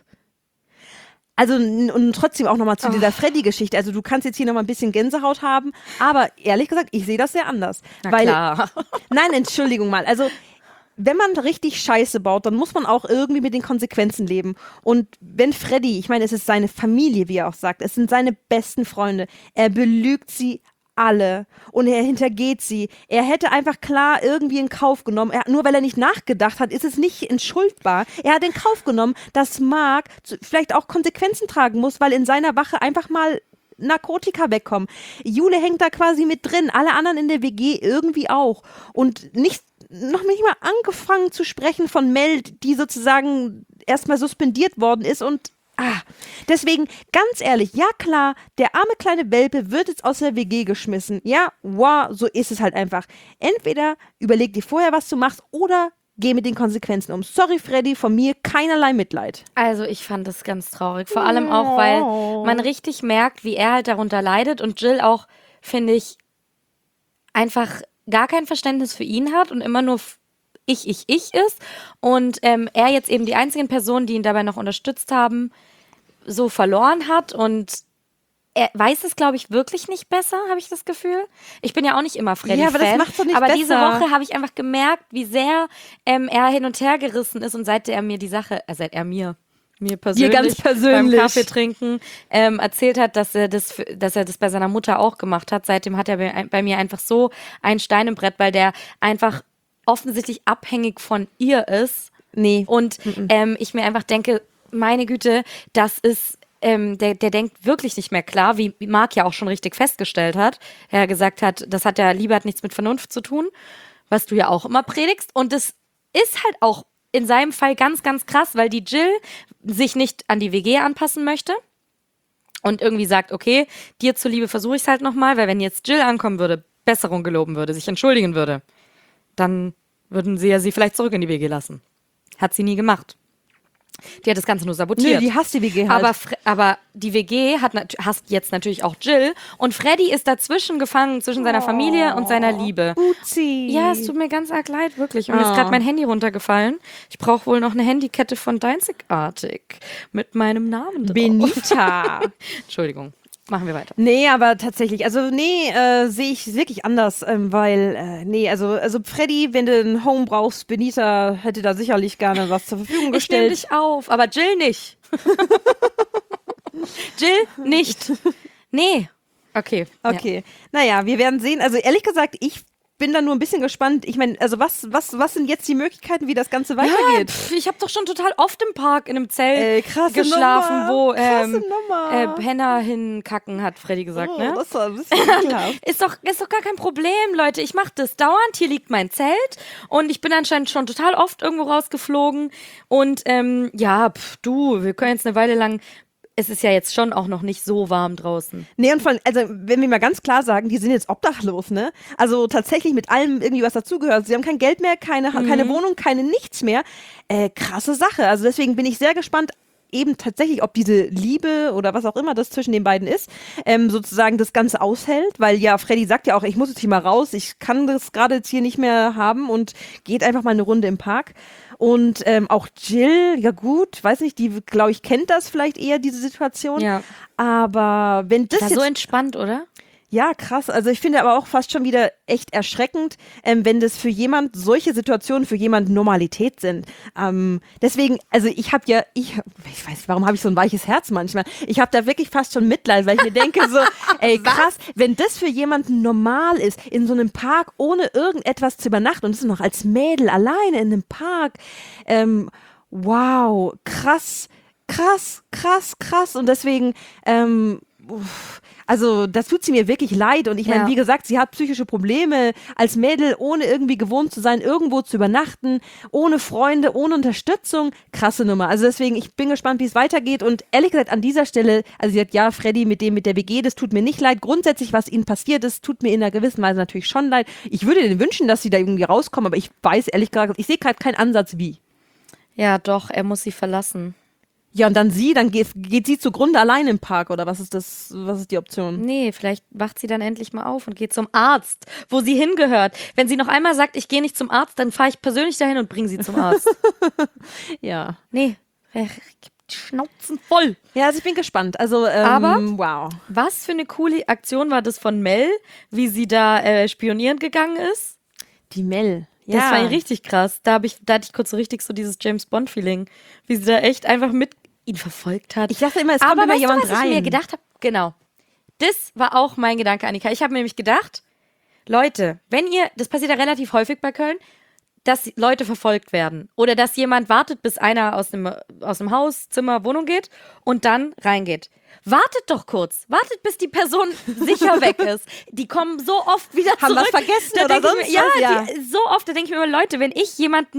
S2: Also und trotzdem auch nochmal zu dieser Freddy-Geschichte. Also du kannst jetzt hier nochmal ein bisschen Gänsehaut haben, aber ehrlich gesagt, ich sehe das sehr anders.
S1: Na klar.
S2: Nein, Entschuldigung mal. Also wenn man richtig Scheiße baut, dann muss man auch irgendwie mit den Konsequenzen leben. Und wenn Freddy, ich meine, es ist seine Familie, wie er auch sagt, es sind seine besten Freunde, er belügt sie alle und er hintergeht sie. Er hätte einfach klar irgendwie in Kauf genommen, nur weil er nicht nachgedacht hat, ist es nicht entschuldbar. Er hat in Kauf genommen, dass Mark vielleicht auch Konsequenzen tragen muss, weil in seiner Wache einfach mal Narkotika wegkommen. Jule hängt da quasi mit drin, alle anderen in der WG irgendwie auch. Und noch nicht mal angefangen zu sprechen von Mel, die sozusagen erstmal suspendiert worden ist und deswegen, ganz ehrlich, ja klar, der arme kleine Welpe wird jetzt aus der WG geschmissen. Ja, wow, so ist es halt einfach. Entweder überleg dir vorher, was du machst, oder geh mit den Konsequenzen um. Sorry, Freddy, von mir keinerlei Mitleid.
S1: Also ich fand das ganz traurig. Vor allem auch, weil man richtig merkt, wie er halt darunter leidet und Jill auch, finde ich, einfach gar kein Verständnis für ihn hat und immer nur ich ist. Und er jetzt eben die einzigen Personen, die ihn dabei noch unterstützt haben, so verloren hat und er weiß es, glaube ich, wirklich nicht besser, habe ich das Gefühl. Ich bin ja auch nicht immer Freddy-Fan.
S2: Ja, aber das macht's doch nicht
S1: aber
S2: besser.
S1: diese Woche habe ich einfach gemerkt, wie sehr er hin und her gerissen ist und seit er mir mir persönlich,
S2: ganz persönlich
S1: beim Kaffee trinken erzählt hat, dass er das bei seiner Mutter auch gemacht hat. Seitdem hat er bei mir einfach so ein Stein im Brett, weil der einfach offensichtlich abhängig von ihr ist.
S2: Nee.
S1: Und ich mir einfach denke, meine Güte, das ist, der denkt wirklich nicht mehr klar, wie Marc ja auch schon richtig festgestellt hat. Er gesagt hat, Liebe hat nichts mit Vernunft zu tun, was du ja auch immer predigst. Und das ist halt auch in seinem Fall ganz, ganz krass, weil die Jill sich nicht an die WG anpassen möchte und irgendwie sagt, okay, dir zuliebe versuche ich es halt nochmal, weil wenn jetzt Jill ankommen würde, Besserung geloben würde, sich entschuldigen würde, dann würden sie ja sie vielleicht zurück in die WG lassen. Hat sie nie gemacht. Die hat das Ganze nur sabotiert.
S2: Nee, die hasst die WG halt.
S1: Aber die WG hasst jetzt natürlich auch Jill und Freddy ist dazwischen gefangen, zwischen seiner Familie und seiner Liebe.
S2: Uzi.
S1: Ja, es tut mir ganz arg leid, wirklich. Und mir ist gerade mein Handy runtergefallen. Ich brauche wohl noch eine Handykette von Deinzigartig mit meinem Namen drauf.
S2: Benita.
S1: Entschuldigung. Machen wir weiter.
S2: Nee, aber tatsächlich, also sehe ich wirklich anders, weil, also Freddy, wenn du einen Home brauchst, Benita hätte da sicherlich gerne was zur Verfügung gestellt.
S1: Ich nehme dich auf, aber Jill nicht. Jill nicht. Nee. Okay.
S2: Okay. Naja, wir werden sehen. Also ehrlich gesagt, ich bin da nur ein bisschen gespannt. Ich meine, also was sind jetzt die Möglichkeiten, wie das Ganze weitergeht?
S1: Ich habe doch schon total oft im Park in einem Zelt geschlafen, wo Penner hinkacken, hat Freddy gesagt, ne?
S2: Das war ein bisschen ekelhaft.
S1: Ist doch gar kein Problem, Leute. Ich mache das dauernd. Hier liegt mein Zelt und ich bin anscheinend schon total oft irgendwo rausgeflogen. Und wir können jetzt eine Weile lang. Es ist ja jetzt schon auch noch nicht so warm draußen.
S2: Nee, und vor allem, also wenn wir mal ganz klar sagen, die sind jetzt obdachlos, ne? Also tatsächlich mit allem irgendwie, was dazugehört. Sie haben kein Geld mehr, keine Wohnung, keine nichts mehr. Krasse Sache. Also deswegen bin ich sehr gespannt, eben tatsächlich, ob diese Liebe oder was auch immer das zwischen den beiden ist, sozusagen das Ganze aushält. Weil ja, Freddy sagt ja auch, ich muss jetzt hier mal raus, ich kann das gerade jetzt hier nicht mehr haben und geht einfach mal eine Runde im Park. Und auch Jill, ja gut, weiß nicht, die, glaube ich, kennt das vielleicht eher, diese Situation.
S1: Ja.
S2: Aber wenn das
S1: war
S2: jetzt...
S1: so entspannt, oder?
S2: Ja, krass. Also ich finde aber auch fast schon wieder echt erschreckend, wenn das für solche Situationen für jemand Normalität sind. Deswegen, also ich weiß, warum habe ich so ein weiches Herz manchmal? Ich habe da wirklich fast schon Mitleid, weil ich mir denke so, ey krass, wenn das für jemanden normal ist, in so einem Park ohne irgendetwas zu übernachten und das ist noch als Mädel alleine in einem Park, wow, krass, krass, krass, krass. Und deswegen, also das tut sie mir wirklich leid. Und ich meine, wie gesagt, sie hat psychische Probleme als Mädel, ohne irgendwie gewohnt zu sein, irgendwo zu übernachten, ohne Freunde, ohne Unterstützung. Krasse Nummer. Also deswegen, ich bin gespannt, wie es weitergeht. Und ehrlich gesagt, an dieser Stelle, also sie hat ja, Freddy mit der WG, das tut mir nicht leid. Grundsätzlich, was ihnen passiert ist, tut mir in einer gewissen Weise natürlich schon leid. Ich würde denen wünschen, dass sie da irgendwie rauskommen, aber ich weiß ehrlich gesagt, ich sehe gerade keinen Ansatz, wie.
S1: Ja, doch, er muss sie verlassen.
S2: Ja, und dann geht sie zugrunde allein im Park, oder was ist die Option?
S1: Nee, vielleicht wacht sie dann endlich mal auf und geht zum Arzt, wo sie hingehört. Wenn sie noch einmal sagt, ich gehe nicht zum Arzt, dann fahre ich persönlich dahin und bringe sie zum Arzt.
S2: Ja.
S1: Nee, die Schnauzen voll.
S2: Ja, also ich bin gespannt. Also,
S1: Aber
S2: wow.
S1: Was für eine coole Aktion war das von Mel, wie sie da spionieren gegangen ist?
S2: Die Mel.
S1: Das war richtig krass. Da hatte ich kurz so richtig so dieses James-Bond-Feeling, wie sie da echt einfach mit ihn verfolgt hat.
S2: Ich dachte immer, es kommt immer jemand rein.
S1: Was ich mir gedacht habe? Genau. Das war auch mein Gedanke, Annika. Ich habe mir nämlich gedacht, Leute, das passiert ja relativ häufig bei Köln, dass Leute verfolgt werden oder dass jemand wartet, bis einer aus dem Haus, Zimmer, Wohnung geht und dann reingeht. Wartet doch kurz. Wartet, bis die Person sicher weg ist. Die kommen so oft wieder zurück.
S2: Haben was vergessen da oder sonst was?
S1: So oft, da denke ich mir immer, Leute, wenn ich jemanden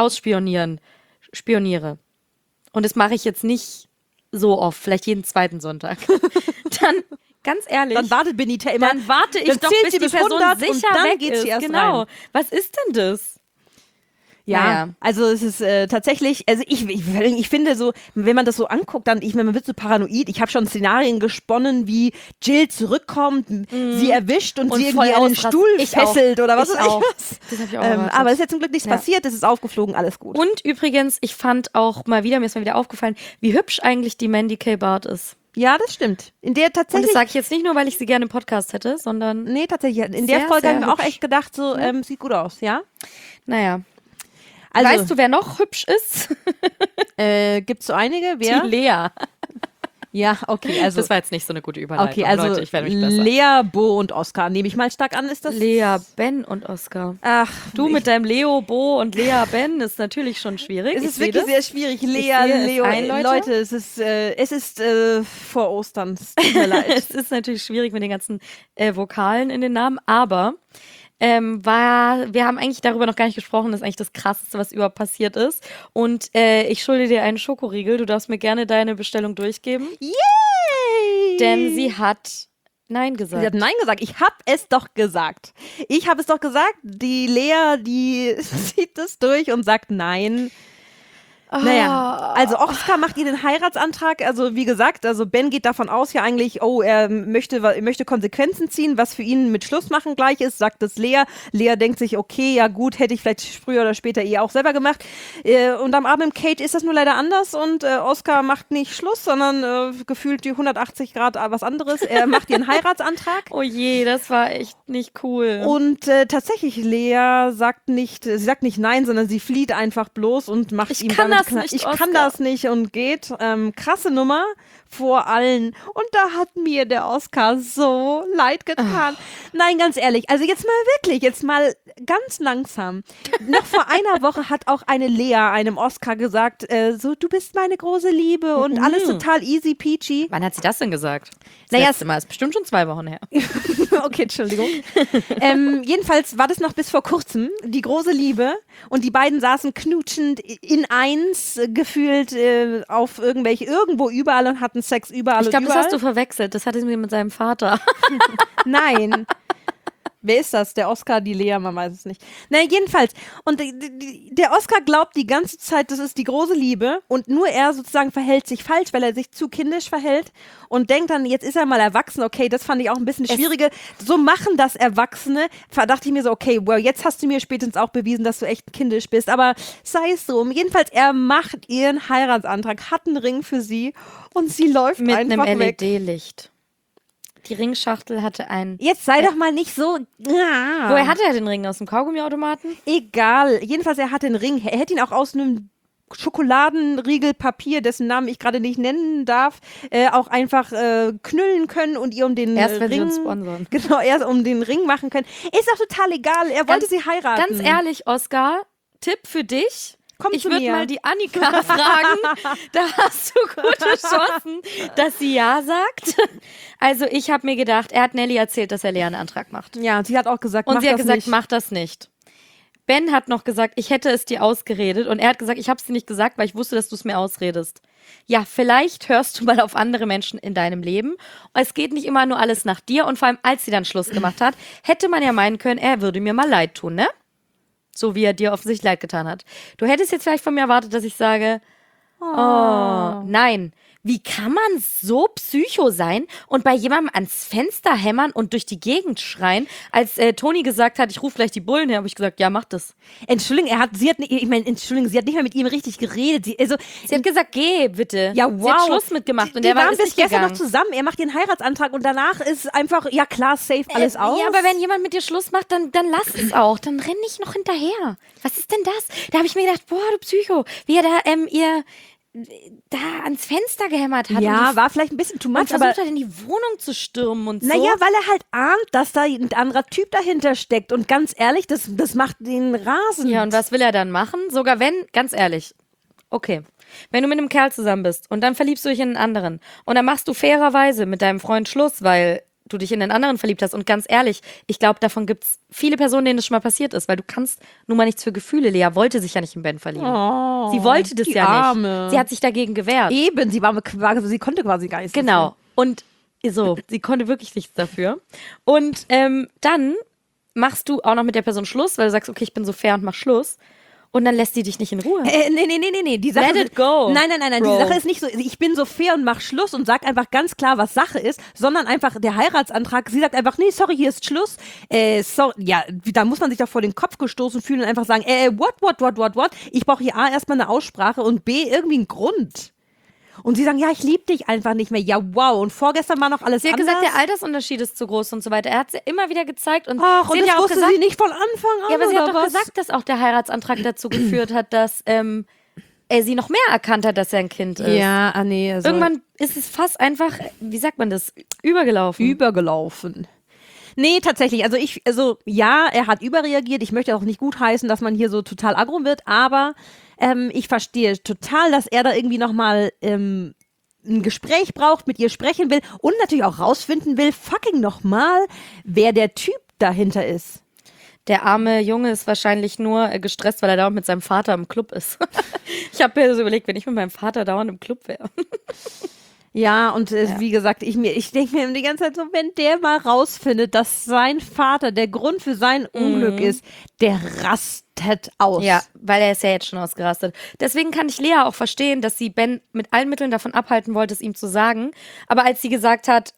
S1: spioniere, und das mache ich jetzt nicht so oft, vielleicht jeden zweiten Sonntag, dann, ganz ehrlich,
S2: dann wartet Benita immer.
S1: Dann warte ich doch, bis die Person sicher
S2: und dann
S1: weg
S2: geht sie
S1: ist.
S2: erst
S1: Genau.
S2: rein.
S1: Was ist denn das?
S2: Ja,
S1: Naja.
S2: Also es ist tatsächlich, also ich finde so, wenn man das so anguckt, dann, man wird so paranoid. Ich habe schon Szenarien gesponnen, wie Jill zurückkommt, sie erwischt und sie irgendwie an den Stuhl fesselt oder was weiß ich was.
S1: Das hab ich auch erwartet.
S2: Aber es ist jetzt zum Glück nichts passiert, es ist aufgeflogen, alles gut.
S1: Und übrigens, ich fand auch mir ist mal wieder aufgefallen, wie hübsch eigentlich die Mandy K. Bart ist.
S2: Ja, das stimmt. In der
S1: Und
S2: tatsächlich.
S1: das sage ich jetzt nicht nur, weil ich sie gerne im Podcast hätte, sondern.
S2: Nee, tatsächlich. In
S1: sehr,
S2: der Folge
S1: sehr
S2: habe ich mir auch
S1: hübsch.
S2: echt gedacht, so, sieht gut aus, ja?
S1: Naja.
S2: Also,
S1: Weißt du, wer noch hübsch ist?
S2: gibt's so einige? Wer?
S1: Die Lea.
S2: Ja, okay, also.
S1: Das war jetzt nicht so eine gute Überleitung.
S2: Okay, also
S1: Leute, ich werde mich besser.
S2: Lea, Bo und Oskar, nehme ich mal stark an, ist das?
S1: Lea, Ben und Oskar.
S2: Ach,
S1: Du mit deinem Leo, Bo und Lea, Ben ist natürlich schon schwierig.
S2: Es
S1: Ich
S2: ist
S1: sehe
S2: wirklich
S1: das.
S2: sehr schwierig. Lea,
S1: sehe es
S2: Leo,
S1: ein, Leute.
S2: Leute, es ist vor Ostern. Es tut mir leid.
S1: Es ist natürlich schwierig mit den ganzen Vokalen in den Namen, aber wir haben eigentlich darüber noch gar nicht gesprochen, das ist eigentlich das Krasseste, was überhaupt passiert ist. Und ich schulde dir einen Schokoriegel, du darfst mir gerne deine Bestellung durchgeben.
S2: Yay!
S1: Denn sie hat Nein gesagt.
S2: Sie hat Nein gesagt. Ich habe es doch gesagt. Die Lea, die zieht das durch und sagt Nein. Naja, also Oskar macht ihr den Heiratsantrag, also wie gesagt, also Ben geht davon aus ja eigentlich, er möchte Konsequenzen ziehen, was für ihn mit Schluss machen gleich ist, sagt das Lea. Lea denkt sich, okay, ja gut, hätte ich vielleicht früher oder später auch selber gemacht. Und am Abend im Cage ist das nur leider anders und Oskar macht nicht Schluss, sondern gefühlt die 180 Grad was anderes. Er macht ihren Heiratsantrag.
S1: Oh je, das war echt nicht cool.
S2: Und tatsächlich, Lea sagt nicht nein, sondern sie flieht einfach bloß und macht ihm damit
S1: nicht,
S2: ich
S1: Oskar.
S2: kann das nicht und geht. Krasse Nummer vor allen. Und da hat mir der Oskar so leid getan. Nein, ganz ehrlich, also jetzt mal ganz langsam. Noch vor einer Woche hat auch eine Lea einem Oskar gesagt, so, du bist meine große Liebe und alles total easy peachy.
S1: Wann hat sie das denn gesagt?
S2: Naja,
S1: letzte Mal ist bestimmt schon 2 Wochen her.
S2: Okay, Entschuldigung. Jedenfalls war das noch bis vor kurzem die große Liebe und die beiden saßen knutschend in eins gefühlt auf irgendwo überall und hatten Sex überall.
S1: Ich glaube,
S2: und
S1: das
S2: überall.
S1: hast du verwechselt. Das hatte sie mit seinem Vater.
S2: Nein. Wer ist das? Der Oskar, die Lea, man weiß es nicht. Naja, jedenfalls. Und der Oskar glaubt die ganze Zeit, das ist die große Liebe und nur er sozusagen verhält sich falsch, weil er sich zu kindisch verhält und denkt dann, jetzt ist er mal erwachsen. Okay, das fand ich auch ein bisschen schwierige. So machen das Erwachsene. Da dachte ich mir so, okay, well, jetzt hast du mir spätestens auch bewiesen, dass du echt kindisch bist. Aber sei es drum. Jedenfalls, er macht ihren Heiratsantrag, hat einen Ring für sie und sie läuft
S1: Mit
S2: einfach
S1: einem
S2: weg.
S1: LED-Licht. Die Ringschachtel hatte einen.
S2: Jetzt sei doch mal nicht so.
S1: Woher hatte er den Ring? Aus dem Kaugummiautomaten?
S2: Egal. Jedenfalls, er hat den Ring. Er hätte ihn auch aus einem Schokoladenriegelpapier, dessen Namen ich gerade nicht nennen darf, auch einfach knüllen können und ihr um den
S1: Erst wenn sie
S2: Ring.
S1: uns sponsern.
S2: Genau, erst um den Ring machen können. Ist doch total egal. Er wollte sie heiraten.
S1: Ganz ehrlich, Oskar, Tipp für dich.
S2: Komm
S1: Ich
S2: zu
S1: würde
S2: mir.
S1: mal die Annika fragen. Da hast du gute Chancen, dass sie ja sagt. Also ich habe mir gedacht, er hat Nelly erzählt, dass er Lea einen Antrag macht.
S2: Ja, sie hat auch gesagt,
S1: Und
S2: mach
S1: sie hat
S2: das
S1: gesagt,
S2: nicht.
S1: mach das nicht. Ben hat noch gesagt, ich hätte es dir ausgeredet. Und er hat gesagt, ich habe es dir nicht gesagt, weil ich wusste, dass du es mir ausredest. Ja, vielleicht hörst du mal auf andere Menschen in deinem Leben. Es geht nicht immer nur alles nach dir. Und vor allem, als sie dann Schluss gemacht hat, hätte man ja meinen können, er würde mir mal leid tun, ne? So wie er dir offensichtlich leid getan hat. Du hättest jetzt vielleicht von mir erwartet, dass ich sage, oh, nein. Wie kann man so psycho sein und bei jemandem ans Fenster hämmern und durch die Gegend schreien? Als Toni gesagt hat, ich rufe gleich die Bullen her, habe ich gesagt, ja, mach das.
S2: Entschuldigung, sie hat nicht mehr mit ihm richtig geredet. Sie
S1: Sie hat gesagt, geh bitte.
S2: Ja,
S1: Sie hat
S2: wow.
S1: Schluss mitgemacht und
S2: die
S1: der war
S2: waren
S1: ist
S2: bis
S1: nicht
S2: gestern
S1: gegangen.
S2: noch zusammen. Er macht den Heiratsantrag und danach ist einfach, ja klar, safe alles aus.
S1: Ja, aber wenn jemand mit dir Schluss macht, dann lass es auch. Dann renn nicht noch hinterher. Was ist denn das? Da habe ich mir gedacht, boah, du Psycho. Wie er da ihr da ans Fenster gehämmert hat.
S2: Ja,
S1: und
S2: war vielleicht ein bisschen too
S1: und
S2: much, aber
S1: versucht hat, in die Wohnung zu stürmen und so.
S2: naja, weil er halt ahnt, dass da ein anderer Typ dahinter steckt. Und ganz ehrlich, das macht den rasend.
S1: Ja, und was will er dann machen? Sogar wenn, ganz ehrlich, okay, wenn du mit einem Kerl zusammen bist und dann verliebst du dich in einen anderen und dann machst du fairerweise mit deinem Freund Schluss, weil du dich in den anderen verliebt hast. Und ganz ehrlich, ich glaube, davon gibt es viele Personen, denen das schon mal passiert ist, weil du kannst nun mal nichts für Gefühle. Lea wollte sich ja nicht in Ben verlieben.
S2: Oh,
S1: Sie wollte das
S2: die
S1: ja
S2: Arme.
S1: nicht. Sie hat sich dagegen gewehrt.
S2: Eben, sie konnte quasi gar nichts.
S1: Genau. Und so, sie konnte wirklich nichts dafür. Und dann machst du auch noch mit der Person Schluss, weil du sagst, okay, ich bin so fair und mach Schluss. Und dann lässt die dich nicht in Ruhe.
S2: Nee. Die Sache
S1: Let it go,
S2: Nein.
S1: bro.
S2: Die Sache ist nicht so, ich bin so fair und mach Schluss und sag einfach ganz klar, was Sache ist, sondern einfach der Heiratsantrag, sie sagt einfach, nee, sorry, hier ist Schluss. Ja, da muss man sich doch vor den Kopf gestoßen fühlen und einfach sagen, what? Ich brauche hier A, erstmal eine Aussprache und B, irgendwie einen Grund. Und sie sagen, ja, ich liebe dich einfach nicht mehr. Ja, wow. Und vorgestern war noch alles
S1: Sie hat
S2: anders.
S1: gesagt, der Altersunterschied ist zu groß und so weiter. Er hat es ja immer wieder gezeigt. Und
S2: Ach, und
S1: sie hat
S2: das
S1: ja auch
S2: wusste
S1: gesagt,
S2: sie nicht von Anfang an,
S1: ja, aber sie hat
S2: oder
S1: doch
S2: was?
S1: gesagt, dass auch der Heiratsantrag dazu geführt hat, dass er sie noch mehr erkannt hat, dass er ein Kind ist.
S2: Ja, nee. Also
S1: Irgendwann ist es fast einfach, wie sagt man das, übergelaufen.
S2: übergelaufen. Nee, tatsächlich. Also ja, er hat überreagiert. Ich möchte auch nicht gutheißen, dass man hier so total aggro wird, aber ich verstehe total, dass er da irgendwie nochmal ein Gespräch braucht, mit ihr sprechen will und natürlich auch rausfinden will, fucking nochmal, wer der Typ dahinter ist.
S1: Der arme Junge ist wahrscheinlich nur gestresst, weil er dauernd mit seinem Vater im Club ist. Ich habe mir so überlegt, wenn ich mit meinem Vater dauernd im Club wäre.
S2: Ja, und wie gesagt, ich denke mir die ganze Zeit so, wenn der mal rausfindet, dass sein Vater der Grund für sein Unglück ist, der rastet aus.
S1: Ja, weil er ist ja jetzt schon ausgerastet. Deswegen kann ich Lea auch verstehen, dass sie Ben mit allen Mitteln davon abhalten wollte, es ihm zu sagen. Aber als sie gesagt hat,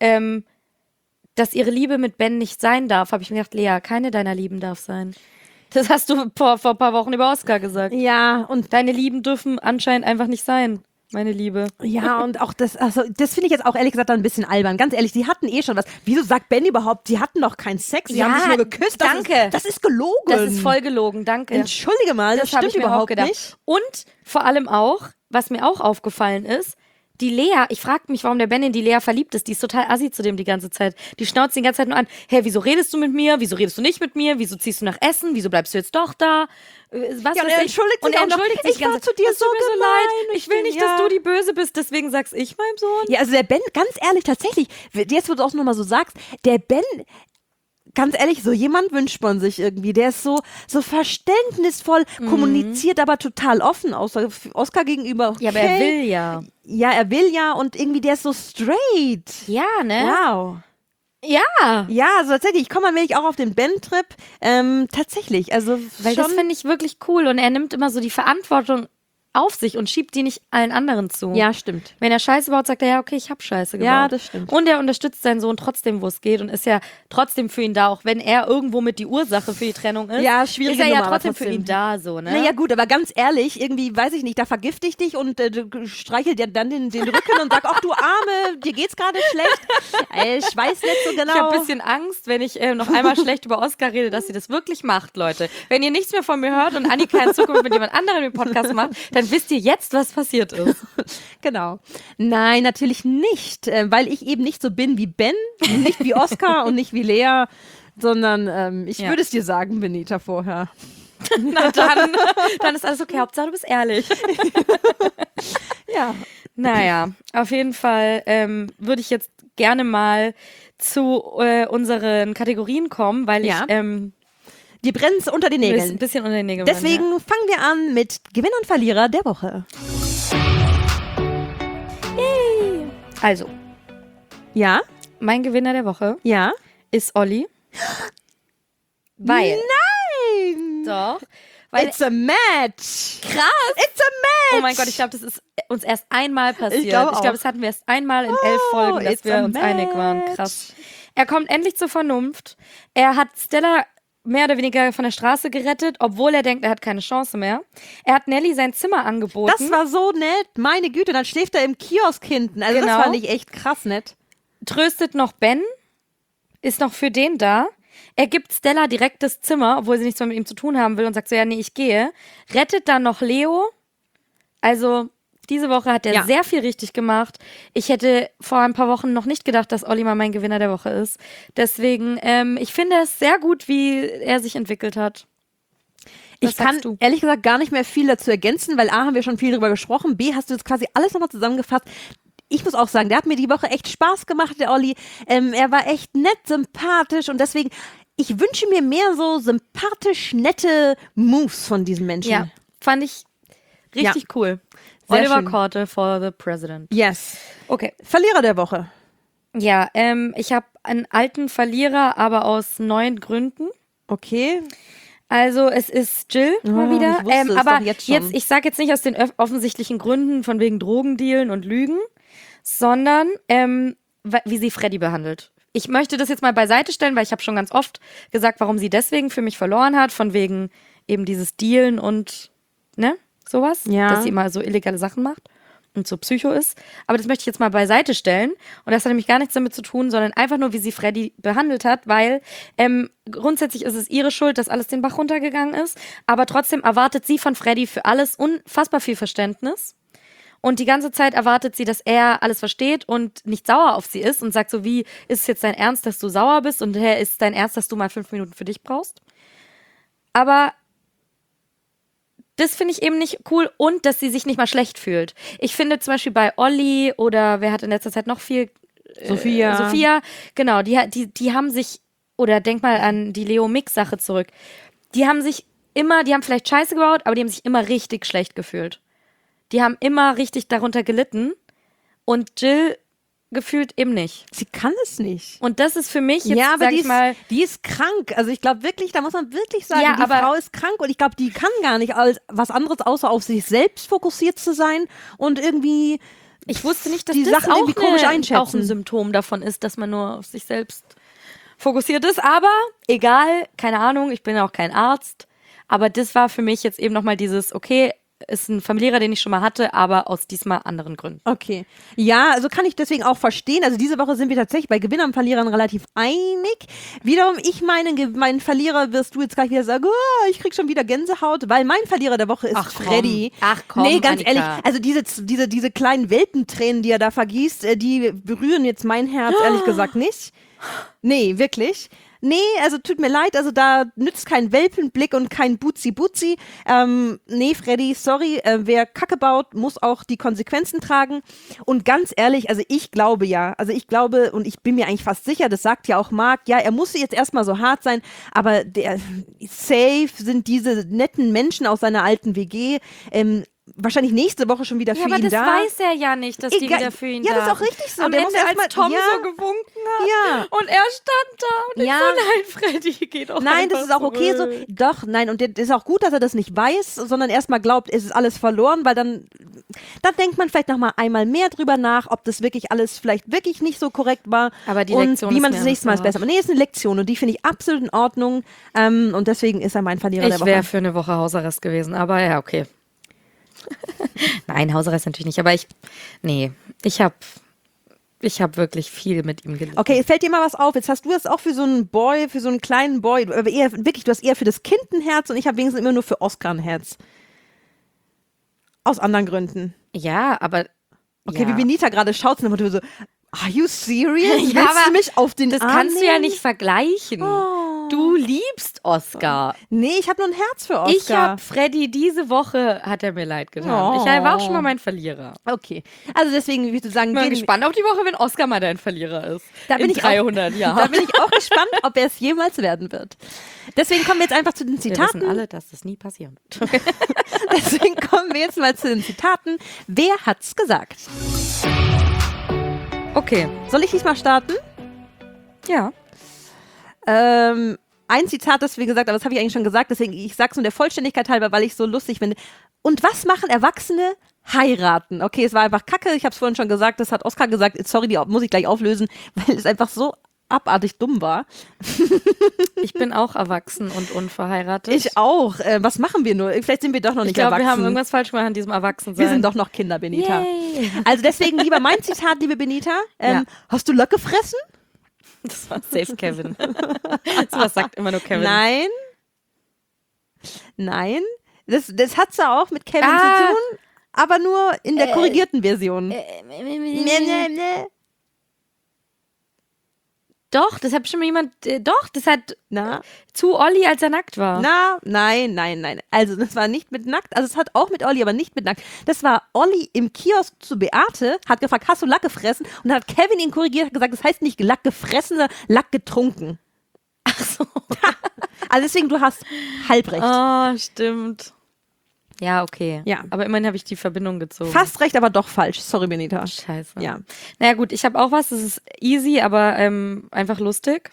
S1: dass ihre Liebe mit Ben nicht sein darf, habe ich mir gedacht, Lea, keine deiner Lieben darf sein. Das hast du vor ein paar Wochen über Oscar gesagt.
S2: Ja, und
S1: Deine Lieben dürfen anscheinend einfach nicht sein, meine Liebe.
S2: ja, und auch das finde ich jetzt auch ehrlich gesagt dann ein bisschen albern. Ganz ehrlich, sie hatten eh schon was. Wieso sagt Ben überhaupt, sie hatten noch keinen Sex, sie
S1: Ja,
S2: haben sich nur geküsst?
S1: danke.
S2: Das ist gelogen.
S1: Das ist voll gelogen, danke.
S2: Entschuldige mal, das
S1: habe
S2: stimmt
S1: ich mir auch
S2: überhaupt
S1: gedacht.
S2: nicht.
S1: Und vor allem auch, was mir auch aufgefallen ist, die Lea, ich frage mich, warum der Ben in die Lea verliebt ist. Die ist total assi zu dem die ganze Zeit. Die schnauzt die ganze Zeit nur an. Hey, wieso redest du mit mir? Wieso redest du nicht mit mir? Wieso ziehst du nach Essen? Wieso bleibst du jetzt doch da? Was
S2: Ja, und
S1: weiß
S2: er
S1: ich?
S2: entschuldigt sich
S1: Und er
S2: auch noch.
S1: entschuldigt sich
S2: Ich
S1: die ganze
S2: war zu
S1: Zeit.
S2: dir
S1: Es tut
S2: so
S1: mir so
S2: gemein.
S1: leid. Ich will nicht,
S2: Ja.
S1: dass du die Böse bist. Deswegen sag's ich meinem Sohn.
S2: Ja, also der Ben, ganz ehrlich, tatsächlich, jetzt wo du auch nochmal so sagst, der Ben, ganz ehrlich, so jemand wünscht man sich irgendwie. Der ist so verständnisvoll, kommuniziert aber total offen, außer Oscar gegenüber.
S1: Ja, aber er will ja.
S2: Ja, er will ja und irgendwie der ist so straight.
S1: Ja, ne?
S2: Wow.
S1: Ja.
S2: Ja, also tatsächlich, ich komme allmählich auch auf den Ben-Trip. Tatsächlich, also
S1: Weil
S2: schon,
S1: das finde ich wirklich cool. Und er nimmt immer so die Verantwortung auf sich und schiebt die nicht allen anderen zu.
S2: ja, stimmt.
S1: Wenn er Scheiße baut, sagt er, ja, okay, ich hab Scheiße gebaut.
S2: Ja, das stimmt.
S1: Und er unterstützt seinen Sohn trotzdem, wo es geht und ist ja trotzdem für ihn da, auch wenn er irgendwo mit die Ursache für die Trennung ist.
S2: Ja, schwierige
S1: ist er ja
S2: Nummer, aber
S1: trotzdem für
S2: trotzdem.
S1: ihn da, so, ne?
S2: Naja gut, aber ganz ehrlich, irgendwie, weiß ich nicht, da vergifte ich dich und du streichelt dir dann den Rücken und sag, ach du Arme, dir geht's gerade schlecht. Ich weiß nicht so genau.
S1: Ich habe ein bisschen Angst, wenn ich noch einmal schlecht über Oscar rede, dass sie das wirklich macht, Leute. Wenn ihr nichts mehr von mir hört und Annika in Zukunft mit jemand anderem den Podcast macht, dann wisst ihr jetzt, was passiert ist.
S2: Genau. Nein, natürlich nicht, weil ich eben nicht so bin wie Ben, nicht wie Oscar und nicht wie Lea, sondern ich
S1: Ja.
S2: würde es dir sagen, Benita, vorher.
S1: Na dann ist alles okay. Hauptsache, du bist ehrlich.
S2: Ja.
S1: Naja, auf jeden Fall würde ich jetzt gerne mal zu unseren Kategorien kommen, weil
S2: Ja.
S1: ich
S2: Die brennen es unter den
S1: ein
S2: Nägeln.
S1: bisschen unter den Nägeln
S2: Deswegen
S1: brennen,
S2: fangen wir an mit Gewinner und Verlierer der Woche.
S1: ja. Also,
S2: Ja?
S1: mein Gewinner der Woche
S2: Ja?
S1: ist Olli. Weil.
S2: Nein!
S1: Doch. Weil,
S2: It's a match!
S1: krass!
S2: It's a match!
S1: Oh mein Gott, ich glaube, das ist uns erst einmal passiert.
S2: Ich glaube auch.
S1: Das hatten wir erst einmal in 11 Folgen, dass
S2: it's
S1: wir
S2: a
S1: uns einig waren.
S2: match.
S1: Krass. Er kommt endlich zur Vernunft. Er hat Stella mehr oder weniger von der Straße gerettet, obwohl er denkt, er hat keine Chance mehr. Er hat Nelly sein Zimmer angeboten.
S2: Das war so nett. Meine Güte, dann schläft er im Kiosk hinten. Also
S1: Genau.
S2: das fand ich echt krass nett.
S1: Tröstet noch Ben, ist noch für den da. Er gibt Stella direkt das Zimmer, obwohl sie nichts mehr mit ihm zu tun haben will und sagt so, ja, nee, ich gehe. Rettet dann noch Leo. Also diese Woche hat er
S2: Ja.
S1: sehr viel richtig gemacht. Ich hätte vor ein paar Wochen noch nicht gedacht, dass Olli mal mein Gewinner der Woche ist. Deswegen, ich finde es sehr gut, wie er sich entwickelt hat. Was
S2: Ich kann
S1: sagst du?
S2: ehrlich gesagt gar nicht mehr viel dazu ergänzen, weil A, haben wir schon viel drüber gesprochen, B, hast du jetzt quasi alles nochmal zusammengefasst. Ich muss auch sagen, der hat mir die Woche echt Spaß gemacht, der Olli. Er war echt nett, sympathisch und deswegen, ich wünsche mir mehr so sympathisch nette Moves von diesen Menschen.
S1: Ja, fand ich richtig cool.
S2: Sehr
S1: Oliver
S2: schön.
S1: Korte for the President.
S2: Yes.
S1: Okay.
S2: Verlierer der Woche.
S1: Ja, ich habe einen alten Verlierer, aber aus neuen Gründen.
S2: Okay.
S1: Also es ist Jill mal
S2: Oh,
S1: wieder.
S2: ich wusste es
S1: Aber
S2: doch jetzt schon.
S1: ich sage jetzt nicht aus den offensichtlichen Gründen von wegen Drogendealen und Lügen, sondern wie sie Freddy behandelt. Ich möchte das jetzt mal beiseite stellen, weil ich habe schon ganz oft gesagt, warum sie deswegen für mich verloren hat, von wegen eben dieses Dealen und sowas,
S2: Ja.
S1: dass sie immer so illegale Sachen macht und so Psycho ist. Aber das möchte ich jetzt mal beiseite stellen. Und das hat nämlich gar nichts damit zu tun, sondern einfach nur, wie sie Freddy behandelt hat, weil grundsätzlich ist es ihre Schuld, dass alles den Bach runtergegangen ist. Aber trotzdem erwartet sie von Freddy für alles unfassbar viel Verständnis. Und die ganze Zeit erwartet sie, dass er alles versteht und nicht sauer auf sie ist und sagt so, wie, ist es jetzt dein Ernst, dass du sauer bist? Und ist es dein Ernst, dass du mal 5 Minuten für dich brauchst? Aber das finde ich eben nicht cool und dass sie sich nicht mal schlecht fühlt. Ich finde zum Beispiel bei Olli oder wer hat in letzter Zeit noch viel? Sophia, genau, die haben sich, oder denk mal an die Leo-Mix-Sache zurück, die haben vielleicht Scheiße gebaut, aber die haben sich immer richtig schlecht gefühlt. Die haben immer richtig darunter gelitten und Jill gefühlt eben nicht.
S2: Sie kann es nicht.
S1: Und das ist für mich jetzt,
S2: Ja, aber
S1: sag ich mal,
S2: die ist krank. Also ich glaube wirklich, da muss man wirklich sagen,
S1: Ja,
S2: die
S1: aber-
S2: Frau ist krank und ich glaube, die kann gar nicht als was anderes, außer auf sich selbst fokussiert zu sein und irgendwie
S1: ich wusste nicht, dass
S2: die
S1: das
S2: Sachen
S1: auch,
S2: irgendwie komisch
S1: auch
S2: einschätzen.
S1: ein Symptom davon ist, dass man nur auf sich selbst fokussiert ist. Aber egal, keine Ahnung, ich bin auch kein Arzt. Aber das war für mich jetzt eben nochmal dieses, okay, ist ein Verlierer, den ich schon mal hatte, aber aus diesmal anderen Gründen.
S2: Okay. Ja, also kann ich deswegen auch verstehen. Also diese Woche sind wir tatsächlich bei Gewinnern und Verlierern relativ einig. Wiederum, meinen Verlierer wirst du jetzt gleich wieder sagen, oh, ich krieg schon wieder Gänsehaut, weil mein Verlierer der Woche ist
S1: Ach, komm.
S2: Freddy.
S1: Ach, komm,
S2: Nee, ganz
S1: Annika.
S2: ehrlich, also diese kleinen Welpentränen, die er da vergießt, die berühren jetzt mein Herz ehrlich gesagt nicht. Nee, wirklich. Nee, also tut mir leid, also da nützt kein Welpenblick und kein Butzi-Butzi. Nee, Freddy, sorry, wer Kacke baut, muss auch die Konsequenzen tragen. Und ganz ehrlich, also ich glaube und ich bin mir eigentlich fast sicher, das sagt ja auch Marc, ja, er muss jetzt erstmal so hart sein, aber safe sind diese netten Menschen aus seiner alten WG, wahrscheinlich nächste Woche schon wieder für
S1: aber
S2: ihn
S1: das
S2: da.
S1: weiß er ja nicht, dass die
S2: Egal.
S1: wieder für ihn
S2: Ja,
S1: da
S2: das ist auch
S1: sind.
S2: richtig so.
S1: Am
S2: Der
S1: Ende,
S2: muss erst
S1: als
S2: mal-
S1: Tom
S2: ja.
S1: so gewunken hat
S2: Ja.
S1: und er stand da und
S2: Ja.
S1: ich so, nein, Freddy, geht auch
S2: Nein, das ist auch okay so.
S1: zurück.
S2: Doch, nein, und es ist auch gut, dass er das nicht weiß, sondern erstmal glaubt, es ist alles verloren, weil dann denkt man vielleicht noch mal einmal mehr drüber nach, ob das wirklich alles vielleicht wirklich nicht so korrekt war.
S1: Aber die
S2: und
S1: Lektion
S2: wie
S1: ist
S2: man
S1: mir
S2: das nächste Mal
S1: alles
S2: ist besser. Nee, ist eine Lektion und die finde ich absolut in Ordnung. Und deswegen ist er mein Verlierer der
S1: Ich
S2: Woche.
S1: wäre für eine Woche Hausarrest gewesen, aber ja, okay. Nein, Hausarrest natürlich nicht, aber ich habe wirklich viel mit ihm gelitten.
S2: Okay, fällt dir mal was auf? Jetzt hast du das auch für so einen Boy, für so einen kleinen Boy, aber eher, wirklich, du hast eher für das Kind ein Herz und ich habe wenigstens immer nur für Oscar ein Herz. Aus anderen Gründen.
S1: Ja, aber
S2: Okay,
S1: ja.
S2: wie Benita gerade schaut, und du so, are you serious?
S1: Ja,
S2: Willst
S1: aber
S2: du mich auf den
S1: das
S2: Arm
S1: kannst du ja
S2: nehmen?
S1: nicht vergleichen.
S2: Oh.
S1: Du liebst Oscar.
S2: Nee, ich habe nur ein Herz für Oscar.
S1: Ich habe Freddy, diese Woche hat er mir leid getan. Ich war auch schon mal mein Verlierer.
S2: Okay, also deswegen würde ich sagen,
S1: Ich bin gespannt auf die Woche, wenn Oscar mal dein Verlierer ist.
S2: Da bin
S1: in
S2: ich
S1: 300 Jahren.
S2: Da bin ich auch gespannt, ob er es jemals werden wird. Deswegen kommen wir jetzt einfach zu den
S1: Wir
S2: Zitaten.
S1: wissen alle, dass das nie passieren wird.
S2: Deswegen kommen wir jetzt mal zu den Zitaten. Wer hat's gesagt?
S1: Okay.
S2: Soll ich diesmal starten?
S1: Ja.
S2: Ein Zitat, das wie gesagt, aber das habe ich eigentlich schon gesagt, deswegen ich sag's nur der Vollständigkeit halber, weil ich es so lustig finde. Und was machen Erwachsene? Heiraten. Okay, es war einfach Kacke, ich habe es vorhin schon gesagt, das hat Oskar gesagt, sorry, die muss ich gleich auflösen, weil es einfach so abartig dumm war.
S1: Ich bin auch erwachsen und unverheiratet.
S2: Ich auch. Was machen wir nur? Vielleicht sind wir doch noch nicht
S1: Ich glaube,
S2: erwachsen.
S1: wir haben irgendwas falsch gemacht an diesem Erwachsensein.
S2: Wir sind doch noch Kinder, Benita.
S1: Yay.
S2: Also deswegen lieber mein Zitat, liebe Benita.
S1: Ja.
S2: Hast du Lack gefressen?
S1: Das war safe Kevin. So was sagt immer nur Kevin.
S2: Nein. Nein. Das hat zwar auch mit Kevin zu tun, aber nur in der korrigierten Version.
S1: Doch, das hat bestimmt jemand. Doch, das hat
S2: Na?
S1: zu Olli, als er nackt war.
S2: Nein. Also das war nicht mit nackt, also es hat auch mit Olli, aber nicht mit nackt. Das war Olli im Kiosk zu Beate, hat gefragt, hast du Lack gefressen? Und dann hat Kevin ihn korrigiert, hat gesagt, das heißt nicht Lack gefressen, sondern Lack getrunken.
S1: Ach so.
S2: Also deswegen, du hast halb recht.
S1: Oh, stimmt. Ja, okay.
S2: Ja.
S1: Aber immerhin habe ich die Verbindung gezogen.
S2: Fast recht, aber doch falsch. Sorry, Benita.
S1: Scheiße.
S2: Ja.
S1: Naja, gut, ich habe auch was. Das ist easy, aber einfach lustig.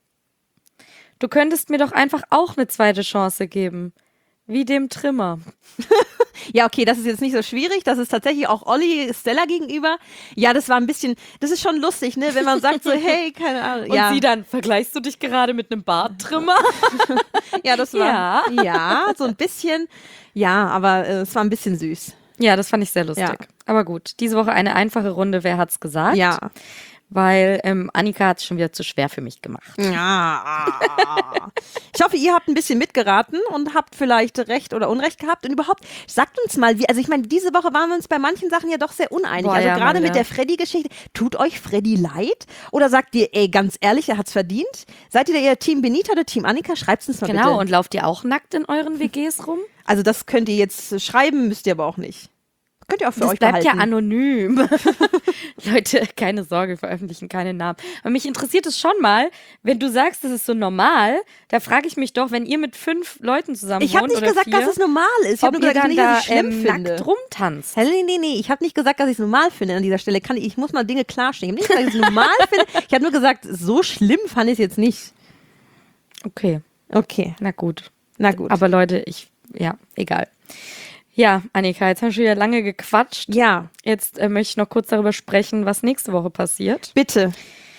S1: Du könntest mir doch einfach auch eine zweite Chance geben. Wie dem Trimmer.
S2: Ja, okay, das ist jetzt nicht so schwierig. Das ist tatsächlich auch Olli Stella gegenüber. Ja, das war ein bisschen, das ist schon lustig, ne? Wenn man sagt so, hey, keine Ahnung.
S1: Und
S2: Ja,
S1: sie dann, vergleichst du dich gerade mit einem Barttrimmer?
S2: ja, das war, ja, so ein bisschen. Ja, aber es war ein bisschen süß.
S1: Ja, das fand ich sehr lustig.
S2: Ja.
S1: Aber gut, diese Woche eine einfache Runde. Wer hat's gesagt?
S2: Ja.
S1: Weil Annika hat es schon wieder zu schwer für mich gemacht.
S2: Ja. Ich hoffe, ihr habt ein bisschen mitgeraten und habt vielleicht Recht oder Unrecht gehabt. Und überhaupt, sagt uns mal, wie, also ich meine, diese Woche waren wir uns bei manchen Sachen ja doch sehr uneinig.
S1: Boah,
S2: also
S1: ja,
S2: gerade
S1: Mann,
S2: mit
S1: ja.
S2: der Freddy-Geschichte. Tut euch Freddy leid? Oder sagt ihr, ey, ganz ehrlich, er hat's verdient? Seid ihr da eher Team Benita oder Team Annika? Schreibt's uns mal bitte.
S1: Genau, und lauft ihr auch nackt in euren WGs rum?
S2: Also das könnt ihr jetzt schreiben, müsst ihr aber auch nicht. Könnt ihr auch für
S1: Das
S2: euch
S1: bleibt
S2: behalten.
S1: ja anonym. Leute, keine Sorge, wir veröffentlichen keine Namen. Aber mich interessiert es schon mal, wenn du sagst, das ist so normal, da frage ich mich doch, wenn ihr mit 5 Leuten zusammen
S2: Ich habe
S1: wohnt
S2: nicht
S1: oder
S2: gesagt,
S1: 4,
S2: dass es normal ist. Ich habe
S1: ob
S2: nur
S1: ihr
S2: gesagt,
S1: dann
S2: nicht,
S1: da
S2: dass ich schlimm finde.
S1: nackt rumtanzt.
S2: Nee. Ich habe nicht gesagt, dass ich es normal finde an dieser Stelle. Ich muss mal Dinge klarstellen. Ich habe nicht gesagt, dass ich es normal finde. Ich habe nur gesagt, so schlimm fand ich es jetzt nicht.
S1: Okay,
S2: Okay,
S1: na gut.
S2: na gut.
S1: Aber Leute, ja, egal. Ja, Annika, jetzt haben wir schon wieder lange gequatscht.
S2: Ja,
S1: Jetzt möchte ich noch kurz darüber sprechen, was nächste Woche passiert.
S2: bitte.